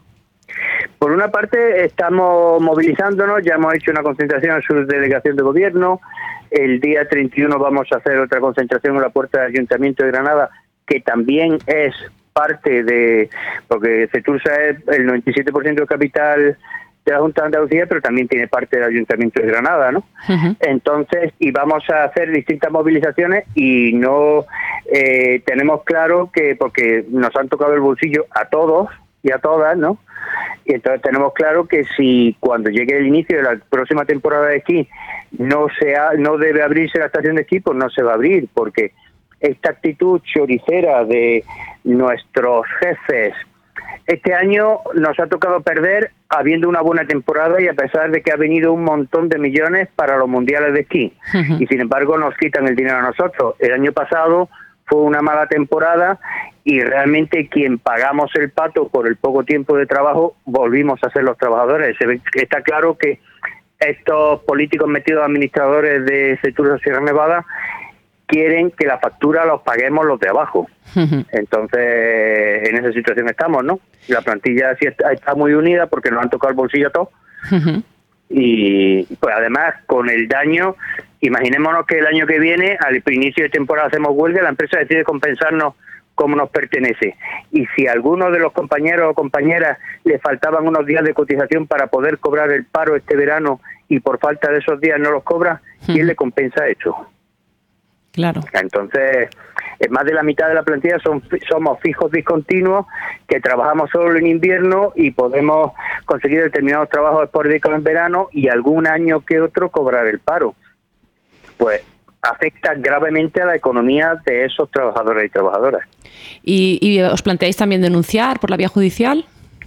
Por una parte estamos movilizándonos, ya hemos hecho una concentración en su delegación de gobierno, el día treinta y uno vamos a hacer otra concentración en la puerta del Ayuntamiento de Granada, que también es parte de, porque Cetursa es el noventa y siete por ciento del capital de la Junta de Andalucía, pero también tiene parte del Ayuntamiento de Granada, ¿no? Uh-huh. Entonces, y vamos a hacer distintas movilizaciones y no eh, tenemos claro que, porque nos han tocado el bolsillo a todos y a todas, ¿no? Y entonces tenemos claro que si cuando llegue el inicio de la próxima temporada de esquí no se ha, no debe abrirse la estación de esquí, pues no se va a abrir, porque esta actitud choricera de nuestros jefes, este año nos ha tocado perder habiendo una buena temporada y a pesar de que ha venido un montón de millones para los mundiales de esquí. Uh-huh. Y sin embargo nos quitan el dinero a nosotros. El año pasado fue una mala temporada y realmente quien pagamos el pato por el poco tiempo de trabajo volvimos a ser los trabajadores. Se ve, está claro que estos políticos metidos administradores de Setursa Sierra Nevada quieren que la factura los paguemos los de abajo. Uh-huh. Entonces, en esa situación estamos, ¿no? La plantilla sí está, está muy unida porque nos han tocado el bolsillo a todos. Uh-huh. Y pues además, con el daño, imaginémonos que el año que viene, al inicio de temporada hacemos huelga, la empresa decide compensarnos como nos pertenece. Y si a alguno de los compañeros o compañeras le faltaban unos días de cotización para poder cobrar el paro este verano y por falta de esos días no los cobra, ¿quién uh-huh. le compensa eso?
Claro.
Entonces, más de la mitad de la plantilla son somos fijos discontinuos que trabajamos solo en invierno y podemos conseguir determinados trabajos esporádicos en verano y algún año que otro cobrar el paro. Pues afecta gravemente a la economía de esos trabajadores y trabajadoras.
¿Y, y os planteáis también denunciar por la vía judicial?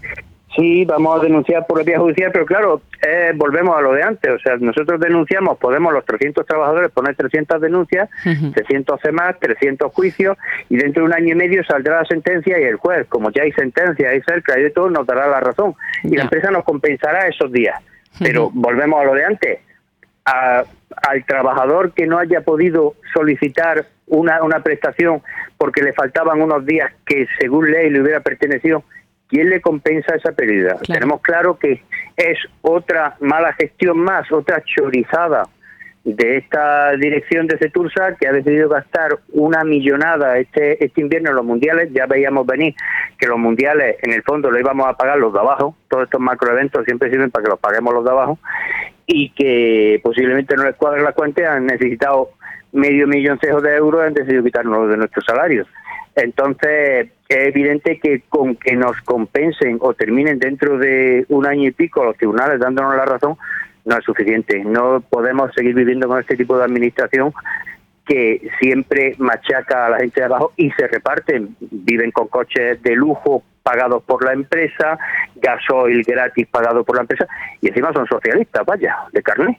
Sí, vamos a denunciar por la vía judicial, pero claro, eh, volvemos a lo de antes. O sea, nosotros denunciamos, podemos los trescientos trabajadores poner trescientas denuncias, uh-huh. trescientos C E M A C, trescientos juicios, y dentro de un año y medio saldrá la sentencia y el juez, como ya hay sentencia, hay cerca y de todo, nos dará la razón. Y yeah. la empresa nos compensará esos días. Pero uh-huh. volvemos a lo de antes. A, al trabajador que no haya podido solicitar una, una prestación porque le faltaban unos días que según ley le hubiera pertenecido, ¿quién le compensa esa pérdida? Claro. Tenemos claro que es otra mala gestión más, otra chorizada de esta dirección de Setursa que ha decidido gastar una millonada este este invierno en los mundiales. Ya veíamos venir que los mundiales en el fondo lo íbamos a pagar los de abajo. Todos estos macroeventos siempre sirven para que los paguemos los de abajo y que posiblemente no les cuadre la cuenta. Han necesitado medio milloncejo de euros, han decidido quitarnos de nuestros salarios. Entonces es evidente que con que nos compensen o terminen dentro de un año y pico los tribunales dándonos la razón no es suficiente. No podemos seguir viviendo con este tipo de administración que siempre machaca a la gente de abajo y se reparten. Viven con coches de lujo pagados por la empresa, gasoil gratis pagado por la empresa y encima son socialistas, vaya, de carné.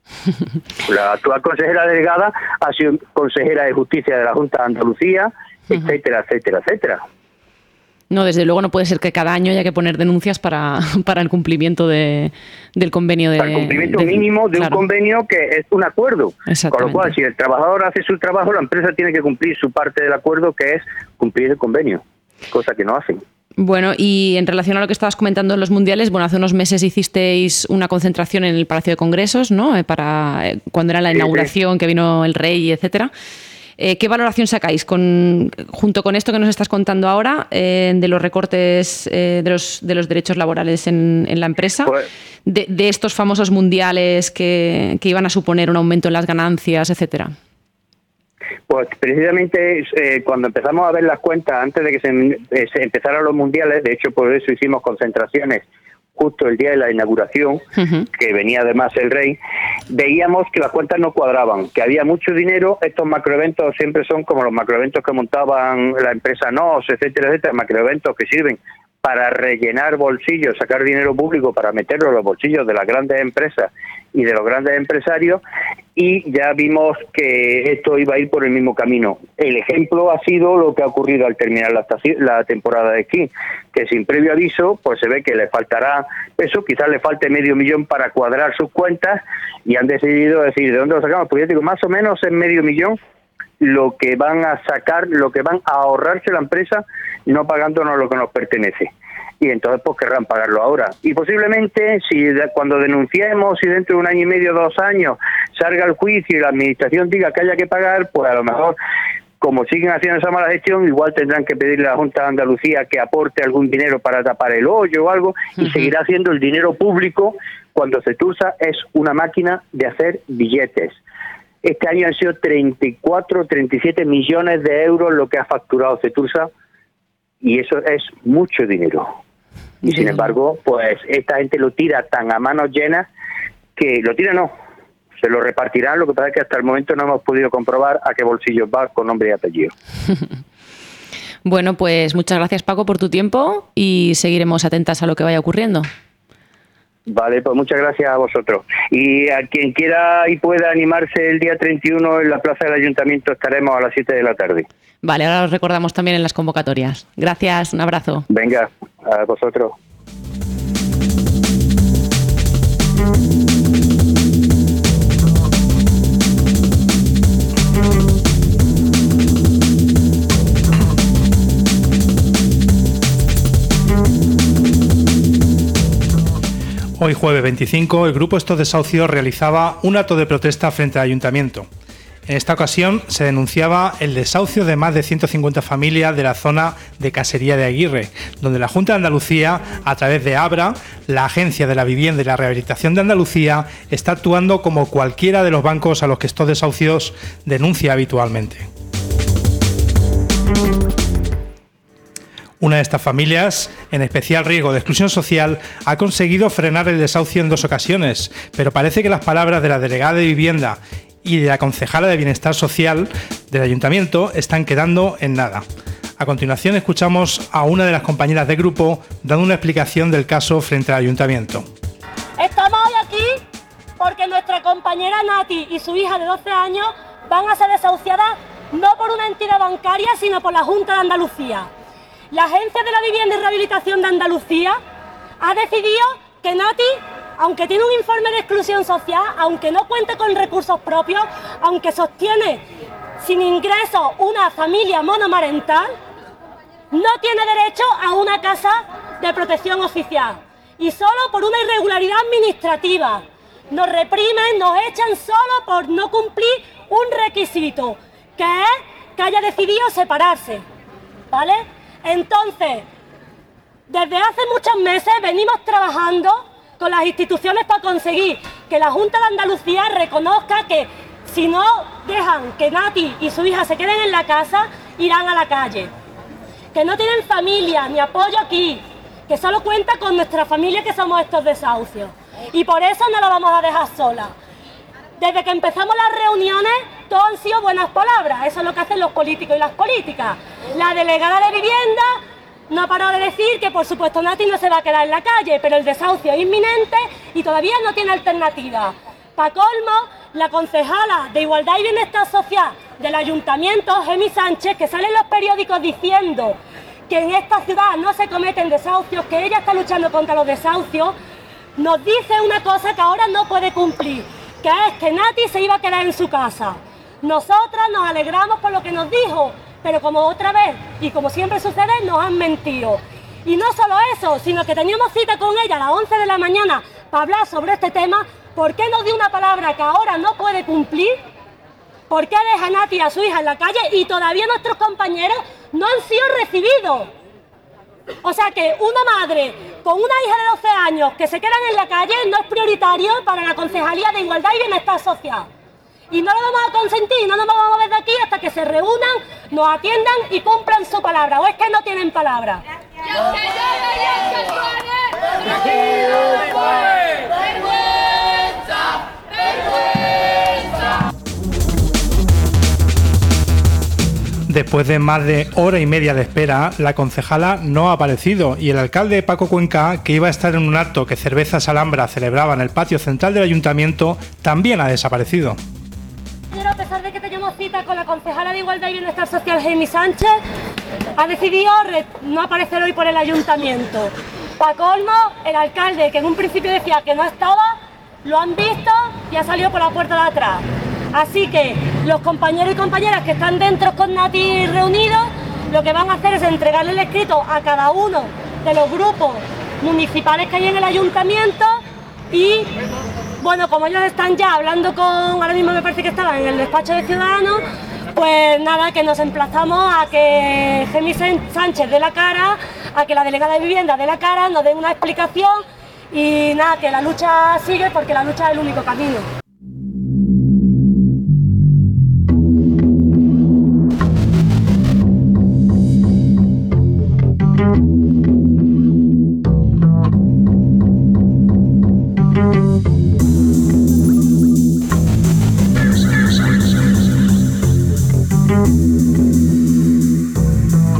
La actual consejera delegada ha sido consejera de Justicia de la Junta de Andalucía, uh-huh. etcétera, etcétera, etcétera.
No, desde luego no puede ser que cada año haya que poner denuncias para, para el cumplimiento de, del convenio de...
Para el cumplimiento
de,
mínimo de claro. un convenio que es un acuerdo. Con lo cual, si el trabajador hace su trabajo, la empresa tiene que cumplir su parte del acuerdo, que es cumplir el convenio, cosa que no hacen.
Bueno, y en relación a lo que estabas comentando en los mundiales, bueno, hace unos meses hicisteis una concentración en el Palacio de Congresos, ¿no? Eh, para eh, cuando era la inauguración, sí, sí. que vino el rey, etcétera. Eh, ¿Qué valoración sacáis con, junto con esto que nos estás contando ahora eh, de los recortes eh, de, los, de los derechos laborales en, en la empresa? Pues, de, de estos famosos mundiales que, que iban a suponer un aumento en las ganancias, etcétera.
Pues precisamente eh, cuando empezamos a ver las cuentas, antes de que se, eh, se empezaran los mundiales, de hecho por eso hicimos concentraciones justo el día de la inauguración, uh-huh. que venía además el rey, veíamos que las cuentas no cuadraban, que había mucho dinero. Estos macroeventos siempre son como los macroeventos que montaban la empresa N O S, etcétera, etcétera, macroeventos que sirven para rellenar bolsillos, sacar dinero público para meterlo en los bolsillos de las grandes empresas y de los grandes empresarios, y ya vimos que esto iba a ir por el mismo camino. El ejemplo ha sido lo que ha ocurrido al terminar la, la temporada de esquí, que sin previo aviso pues se ve que le faltará eso, quizás le falte medio millón para cuadrar sus cuentas, y han decidido decir, ¿de dónde lo sacamos? Pues yo digo, más o menos en medio millón lo que van a sacar, lo que van a ahorrarse la empresa no pagándonos lo que nos pertenece. Y entonces pues querrán pagarlo ahora. Y posiblemente, si de, cuando denunciemos, si dentro de un año y medio, dos años, salga el juicio y la administración diga que haya que pagar, pues a lo mejor, como siguen haciendo esa mala gestión, igual tendrán que pedirle a la Junta de Andalucía que aporte algún dinero para tapar el hoyo o algo, y uh-huh. seguirá haciendo el dinero público cuando Setursa es una máquina de hacer billetes. Este año han sido treinta y cuatro, treinta y siete millones de euros lo que ha facturado Setursa, y eso es mucho dinero. Y sin embargo, pues esta gente lo tira tan a manos llenas que lo tira no, se lo repartirán. Lo que pasa es que hasta el momento no hemos podido comprobar a qué bolsillos va con nombre y apellido.
Bueno, pues muchas gracias, Paco, por tu tiempo, y seguiremos atentas a lo que vaya ocurriendo.
Vale, pues muchas gracias a vosotros. Y a quien quiera y pueda animarse el día treinta y uno en la plaza del Ayuntamiento estaremos a las siete de la tarde.
Vale, ahora os recordamos también en las convocatorias. Gracias, un abrazo.
Venga, a vosotros.
Hoy jueves veinticinco, el grupo Estos Desahucios realizaba un acto de protesta frente al ayuntamiento. En esta ocasión se denunciaba el desahucio de más de ciento cincuenta familias de la zona de Casería de Aguirre, donde la Junta de Andalucía, a través de ABRA, la Agencia de la Vivienda y la Rehabilitación de Andalucía, está actuando como cualquiera de los bancos a los que Estos Desahucios denuncia habitualmente. Una de estas familias, en especial riesgo de exclusión social, ha conseguido frenar el desahucio en dos ocasiones, pero parece que las palabras de la delegada de Vivienda y de la concejala de Bienestar Social del Ayuntamiento están quedando en nada. A continuación escuchamos a una de las compañeras de grupo dando una explicación del caso frente al Ayuntamiento.
Estamos hoy aquí porque nuestra compañera Nati y su hija de doce años van a ser desahuciadas no por una entidad bancaria, sino por la Junta de Andalucía. La Agencia de la Vivienda y Rehabilitación de Andalucía ha decidido que Nati, aunque tiene un informe de exclusión social, aunque no cuenta con recursos propios, aunque sostiene sin ingresos una familia monomarental, no tiene derecho a una casa de protección oficial. Y solo por una irregularidad administrativa. Nos reprimen, nos echan solo por no cumplir un requisito, que es que haya decidido separarse, ¿vale? Entonces, desde hace muchos meses venimos trabajando con las instituciones para conseguir que la Junta de Andalucía reconozca que si no dejan que Nati y su hija se queden en la casa, irán a la calle. Que no tienen familia ni apoyo aquí, que solo cuenta con nuestra familia, que somos Estos Desahucios. Y por eso no la vamos a dejar sola. Desde que empezamos las reuniones, todo han sido buenas palabras. Eso es lo que hacen los políticos y las políticas. La delegada de Vivienda no ha parado de decir que, por supuesto, Nati no se va a quedar en la calle, pero el desahucio es inminente y todavía no tiene alternativa. Para colmo, la concejala de Igualdad y Bienestar Social del Ayuntamiento, Gemi Sánchez, que sale en los periódicos diciendo que en esta ciudad no se cometen desahucios, que ella está luchando contra los desahucios, nos dice una cosa que ahora no puede cumplir, que es que Nati se iba a quedar en su casa. Nosotras nos alegramos por lo que nos dijo, pero como otra vez, y como siempre sucede, nos han mentido. Y no solo eso, sino que teníamos cita con ella a las once de la mañana para hablar sobre este tema. ¿Por qué nos dio una palabra que ahora no puede cumplir? ¿Por qué deja a Nati y a su hija en la calle y todavía nuestros compañeros no han sido recibidos? O sea que una madre con una hija de doce años que se quedan en la calle no es prioritario para la Concejalía de Igualdad y Bienestar Social. Y no lo vamos a consentir, no nos vamos a mover de aquí hasta que se reúnan, nos atiendan y cumplan su palabra. ¿O es que no tienen palabra?
Después de más de hora y media de espera, la concejala no ha aparecido y el alcalde Paco Cuenca, que iba a estar en un acto que Cervezas Alhambra celebraba en el patio central del ayuntamiento, también ha desaparecido.
A pesar de que teníamos cita con la concejala de Igualdad y Bienestar Social, Gemi Sánchez, ha decidido no aparecer hoy por el ayuntamiento. Para colmo, el alcalde, que en un principio decía que no estaba, lo han visto y ha salido por la puerta de atrás. Así que los compañeros y compañeras que están dentro con Nati reunidos, lo que van a hacer es entregarle el escrito a cada uno de los grupos municipales que hay en el ayuntamiento y, bueno, como ellos están ya hablando con, ahora mismo me parece que estaban en el despacho de Ciudadanos, pues nada, que nos emplazamos a que Gemi Sánchez dé la cara, a que la delegada de Vivienda dé la cara, nos dé una explicación y nada, que la lucha sigue porque la lucha es el único camino.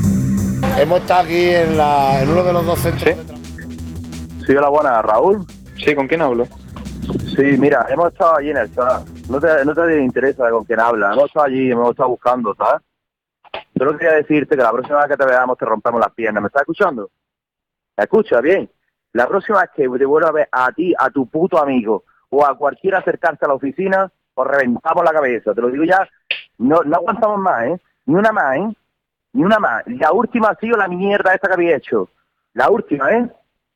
Hemos estado aquí en, la, en uno de los dos centros.
Sí, sí, hola, buena, Raúl.
Sí, ¿con quién hablo?
Sí, mira, hemos estado allí en el chat. No te, no te interesa con quién habla. Hemos estado allí, hemos estado buscando, ¿sabes? Solo quería decirte que la próxima vez que te veamos te rompemos las piernas. ¿Me estás escuchando? ¿Me escuchas bien? La próxima vez que te vuelva a ver a ti, a tu puto amigo o a cualquiera acercarse a la oficina, os reventamos la cabeza. Te lo digo ya, no, no aguantamos más, ¿eh? Ni una más, ¿eh? Ni una más. La última ha sido la mierda esta que había hecho. La última, ¿eh?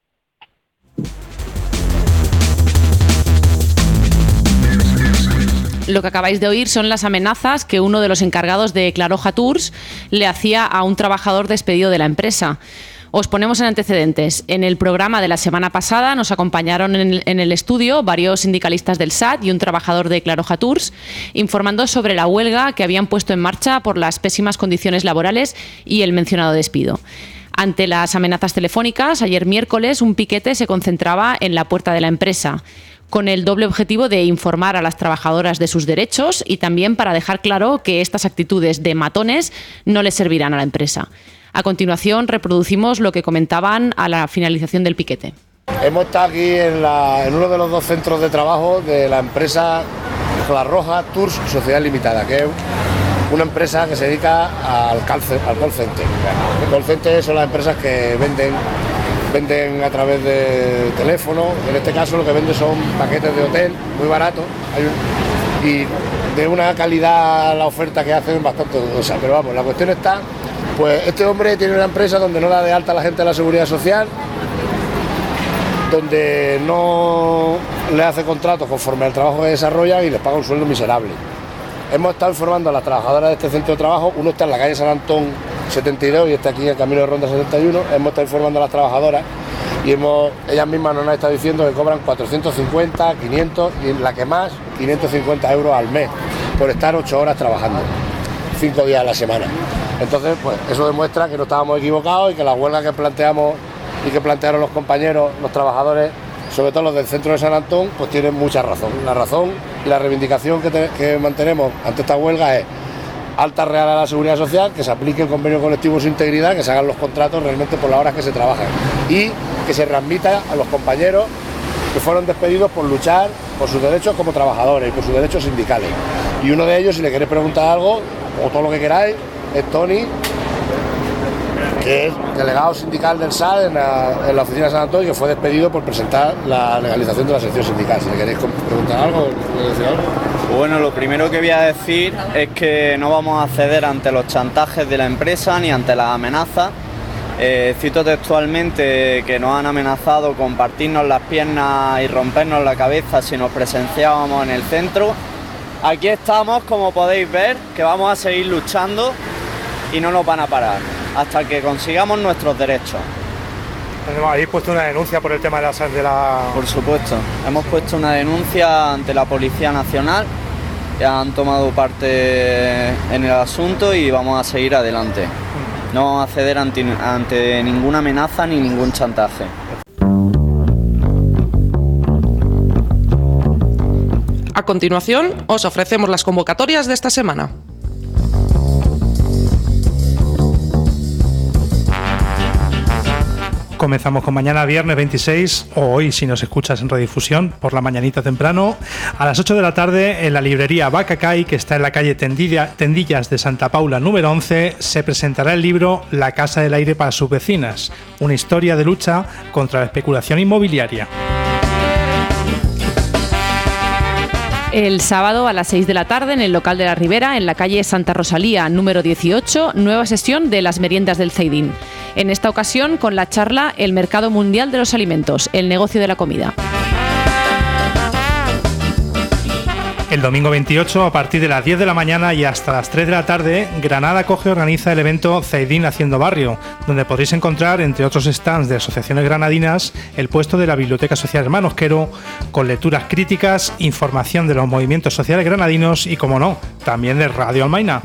Lo que acabáis de oír son las amenazas que uno de los encargados de Claroja Tours le hacía a un trabajador despedido de la empresa. Os ponemos en antecedentes. En el programa de la semana pasada nos acompañaron en el, en el estudio varios sindicalistas del S A T y un trabajador de Claroja Tours, informando sobre la huelga que habían puesto en marcha por las pésimas condiciones laborales y el mencionado despido. Ante las amenazas telefónicas, ayer miércoles un piquete se concentraba en la puerta de la empresa, con el doble objetivo de informar a las trabajadoras de sus derechos y también para dejar claro que estas actitudes de matones no les servirán a la empresa. A continuación, reproducimos lo que comentaban a la finalización del piquete.
Hemos estado aquí en, la, en uno de los dos centros de trabajo de la empresa Claroja Tours Sociedad Limitada, que es una empresa que se dedica al call, al call center. El call center son las empresas que venden venden a través de teléfono. En este caso lo que venden son paquetes de hotel muy baratos y de una calidad la oferta que hacen bastante dudosa. Pero vamos, la cuestión está, pues este hombre tiene una empresa donde no da de alta a la gente de la seguridad social, donde no le hace contratos conforme al trabajo que desarrolla y les paga un sueldo miserable. Hemos estado informando a las trabajadoras de este centro de trabajo. Uno está en la calle San Antón setenta y dos y está aquí en el camino de Ronda setenta y uno. Hemos estado informando a las trabajadoras y hemos, ellas mismas nos han estado diciendo que cobran cuatrocientos cincuenta, quinientos y la que más, quinientos cincuenta euros al mes por estar ocho horas trabajando, cinco días a la semana. Entonces, pues eso demuestra que no estábamos equivocados y que la huelga que planteamos y que plantearon los compañeros, los trabajadores, sobre todo los del centro de San Antón, pues tienen mucha razón. La razón y la reivindicación que, te, que mantenemos ante esta huelga es alta real a la seguridad social, que se aplique el convenio colectivo sin integridad, que se hagan los contratos realmente por las horas que se trabajan y que se readmita a los compañeros que fueron despedidos por luchar por sus derechos como trabajadores y por sus derechos sindicales. Y uno de ellos, si le queréis preguntar algo, o todo lo que queráis, es Tony, que es delegado sindical del S A D en la, en la oficina de San Antonio, que fue despedido por presentar la legalización de la sección sindical. Si le queréis preguntar algo, decir algo.
Bueno, lo primero que voy a decir es que no vamos a ceder ante los chantajes de la empresa ni ante las amenazas. Eh, cito textualmente que nos han amenazado con partirnos las piernas y rompernos la cabeza si nos presenciábamos en el centro. Aquí estamos, como podéis ver, que vamos a seguir luchando y no nos van a parar hasta que consigamos nuestros derechos.
¿Habéis puesto una denuncia por el tema de la, de la...?
Por supuesto, hemos puesto una denuncia ante la Policía Nacional, que han tomado parte en el asunto y vamos a seguir adelante. No vamos a ceder ante, ante ninguna amenaza ni ningún chantaje.
A continuación, os ofrecemos las convocatorias de esta semana.
Comenzamos con mañana viernes veintiséis, o hoy si nos escuchas en redifusión, por la mañanita temprano, a las ocho de la tarde en la librería Bacacay, que está en la calle Tendilla, Tendillas de Santa Paula número once, se presentará el libro La Casa del Aire para sus vecinas, una historia de lucha contra la especulación inmobiliaria.
El sábado a las seis de la tarde en el local de la Ribera, en la calle Santa Rosalía número dieciocho, nueva sesión de las meriendas del Zaidín. En esta ocasión con la charla El Mercado Mundial de los Alimentos, el negocio de la comida.
El domingo veintiocho, a partir de las diez de la mañana y hasta las tres de la tarde, Granada Coge organiza el evento Zaidín Haciendo Barrio, donde podréis encontrar, entre otros stands de asociaciones granadinas, el puesto de la Biblioteca Social Hermanos Quero, con lecturas críticas, información de los movimientos sociales granadinos y, como no, también de Radio Almaina.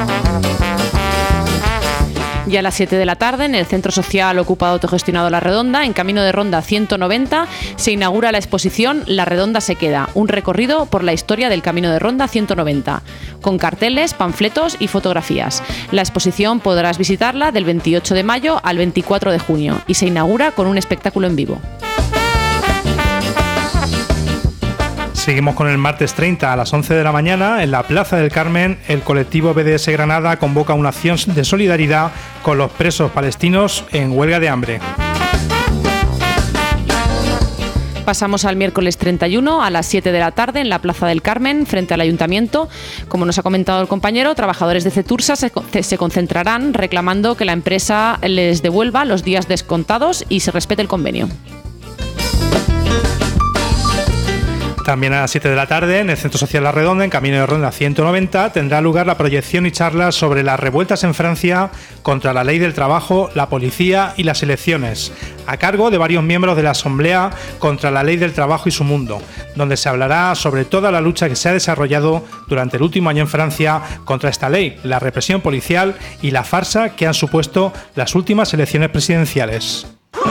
Y a las siete de la tarde, en el Centro Social Ocupado Autogestionado La Redonda, en camino de Ronda ciento noventa, se inaugura la exposición La Redonda se queda, un recorrido por la historia del camino de Ronda ciento noventa, con carteles, panfletos y fotografías. La exposición podrás visitarla del veintiocho de mayo al veinticuatro de junio y se inaugura con un espectáculo en vivo.
Seguimos con el martes treinta a las once de la mañana. En la Plaza del Carmen, el colectivo B D S Granada convoca una acción de solidaridad con los presos palestinos en huelga de hambre.
Pasamos al miércoles treinta y uno a las siete de la tarde en la Plaza del Carmen, frente al Ayuntamiento. Como nos ha comentado el compañero, trabajadores de Cetursa se, se concentrarán reclamando que la empresa les devuelva los días descontados y se respete el convenio.
También a las siete de la tarde, en el Centro Social La Redonda, en Camino de Ronda ciento noventa, tendrá lugar la proyección y charlas sobre las revueltas en Francia contra la ley del trabajo, la policía y las elecciones, a cargo de varios miembros de la Asamblea contra la ley del trabajo y su mundo, donde se hablará sobre toda la lucha que se ha desarrollado durante el último año en Francia contra esta ley, la represión policial y la farsa que han supuesto las últimas elecciones presidenciales.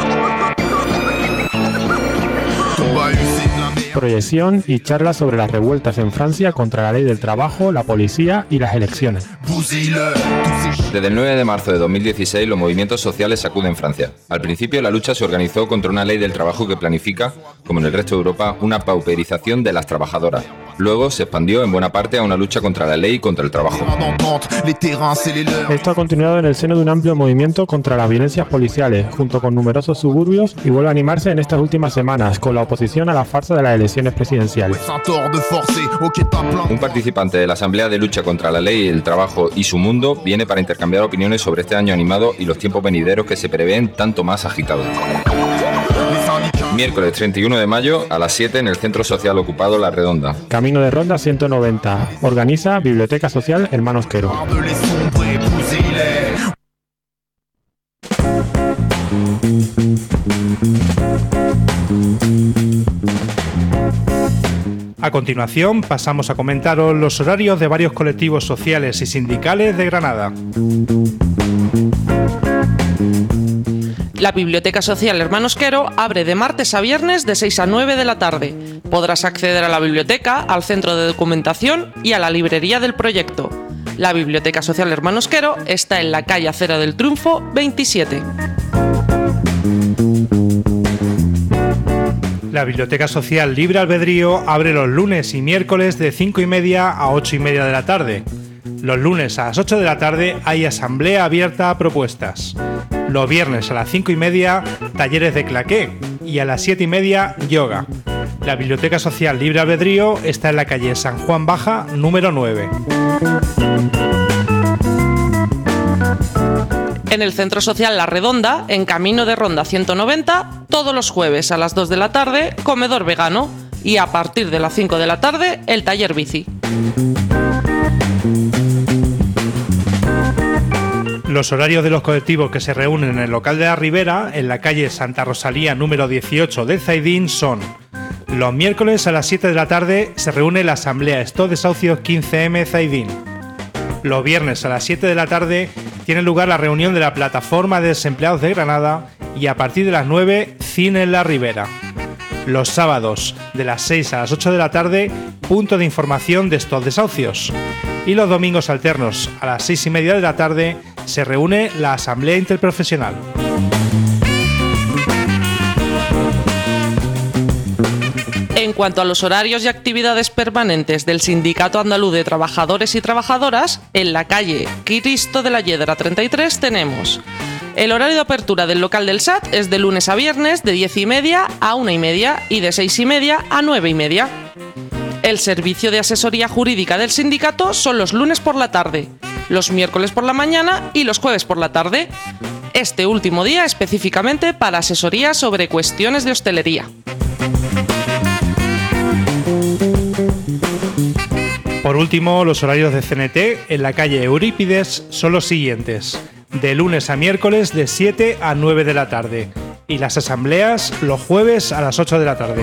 Proyección y charlas sobre las revueltas en Francia contra la ley del trabajo, la policía y las elecciones.
Desde el nueve de marzo de dos mil dieciséis los movimientos sociales sacuden Francia. Al principio la lucha se organizó contra una ley del trabajo que planifica, como en el resto de Europa, una pauperización de las trabajadoras. Luego se expandió en buena parte a una lucha contra la ley y contra el trabajo.
Esto ha continuado en el seno de un amplio movimiento contra las violencias policiales, junto con numerosos suburbios, y vuelve a animarse en estas últimas semanas con la oposición a la farsa de las elecciones presidenciales.
Un participante de la Asamblea de Lucha contra la Ley, el Trabajo y su Mundo viene para intercambiar opiniones sobre este año animado y los tiempos venideros que se prevén tanto más agitados. Miércoles treinta y uno de mayo a las siete en el Centro Social Ocupado La Redonda.
Camino de Ronda ciento noventa. Organiza Biblioteca Social Hermanos Quero.
A continuación, pasamos a comentaros los horarios de varios colectivos sociales y sindicales de Granada.
La Biblioteca Social Hermanos Quero abre de martes a viernes de seis a nueve de la tarde. Podrás acceder a la biblioteca, al centro de documentación y a la librería del proyecto. La Biblioteca Social Hermanos Quero está en la calle Acera del Triunfo veintisiete.
La Biblioteca Social Libre Albedrío abre los lunes y miércoles de cinco y media a ocho y media de la tarde. Los lunes a las ocho de la tarde hay asamblea abierta a propuestas. Los viernes a las cinco y media, talleres de claqué y a las siete y media, yoga. La Biblioteca Social Libre Albedrío está en la calle San Juan Baja, número nueve.
En el Centro Social La Redonda, en Camino de Ronda ciento noventa, todos los jueves a las dos de la tarde, comedor vegano y a partir de las cinco de la tarde, el taller bici.
Los horarios de los colectivos que se reúnen en el local de la Ribera, en la calle Santa Rosalía número dieciocho del Zaidín, son: los miércoles a las siete de la tarde se reúne la Asamblea Stop Desahucios quince eme Zaidín. Los viernes a las siete de la tarde tiene lugar la reunión de la Plataforma de Desempleados de Granada y a partir de las nueve, cine en la Ribera. Los sábados, de las seis a las ocho de la tarde, punto de información de Stop Desahucios. Y los domingos alternos, a las seis y media de la tarde, se reúne la Asamblea Interprofesional.
En cuanto a los horarios y actividades permanentes del Sindicato Andaluz de Trabajadores y Trabajadoras, en la calle Cristo de la Yedra treinta y tres tenemos: el horario de apertura del local del S A T es de lunes a viernes de diez y media a una y media y de seis y media a nueve y media. El servicio de asesoría jurídica del sindicato son los lunes por la tarde, los miércoles por la mañana y los jueves por la tarde. Este último día específicamente para asesoría sobre cuestiones de hostelería.
Por último, los horarios de C N T en la calle Eurípides son los siguientes: de lunes a miércoles de siete a nueve de la tarde y las asambleas los jueves a las ocho de la tarde.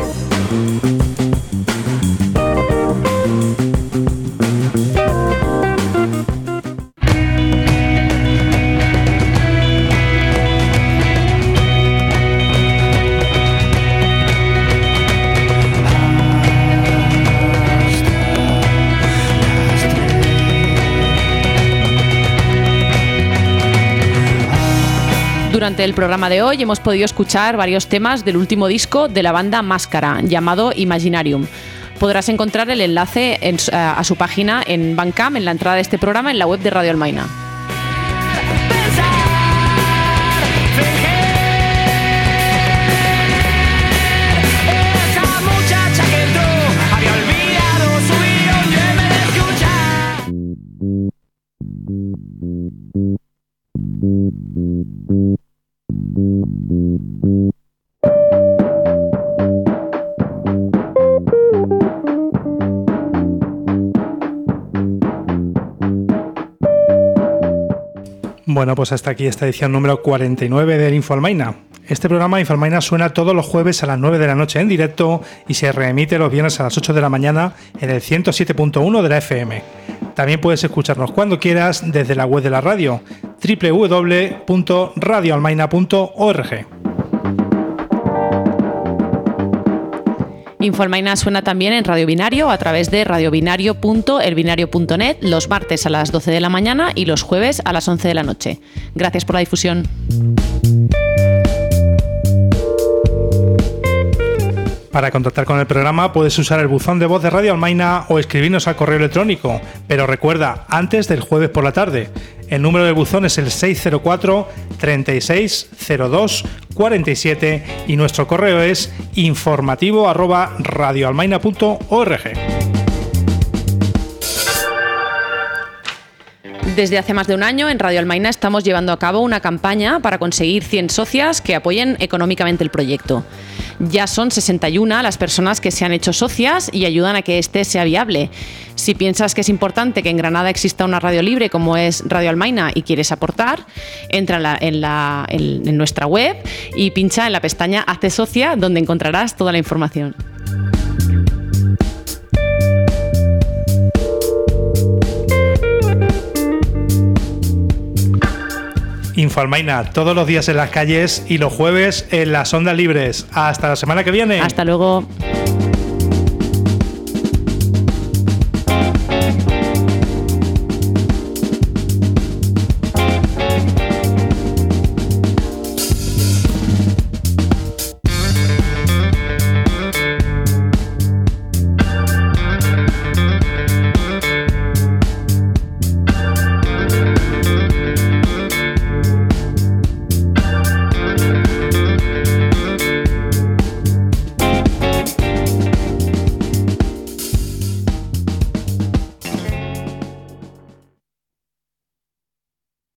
Durante el programa de hoy hemos podido escuchar varios temas del último disco de la banda Máscara, llamado Imaginarium. Podrás encontrar el enlace en, a, a su página en Bandcamp, en la entrada de este programa, en la web de Radio Almaina.
Bueno, pues hasta aquí esta edición número cuarenta y nueve del Info Almaina. Este programa Info Almaina suena todos los jueves a las nueve de la noche en directo y se reemite los viernes a las ocho de la mañana en el ciento siete punto uno de la F M. También puedes escucharnos cuando quieras desde la web de la radio, doble u doble u doble u punto radio almaina punto org.
Info Almaina suena también en Radio Binario a través de radiobinario punto el binario punto net los martes a las doce de la mañana y los jueves a las once de la noche. Gracias por la difusión.
Para contactar con el programa puedes usar el buzón de voz de Radio Almaina o escribirnos al correo electrónico, pero recuerda, antes del jueves por la tarde. El número del buzón es el seis cero cuatro, treinta y seis, cero dos, cuarenta y siete y nuestro correo es informativo arroba radioalmaina punto org.
Desde hace más de un año en Radio Almaina estamos llevando a cabo una campaña para conseguir cien socias que apoyen económicamente el proyecto. Ya son sesenta y una las personas que se han hecho socias y ayudan a que este sea viable. Si piensas que es importante que en Granada exista una radio libre como es Radio Almaina y quieres aportar, entra en, la, en, la, en, en nuestra web y pincha en la pestaña Hazte socia, donde encontrarás toda la información.
Info Almaina, todos los días en las calles y los jueves en las ondas libres. Hasta la semana que viene.
Hasta luego.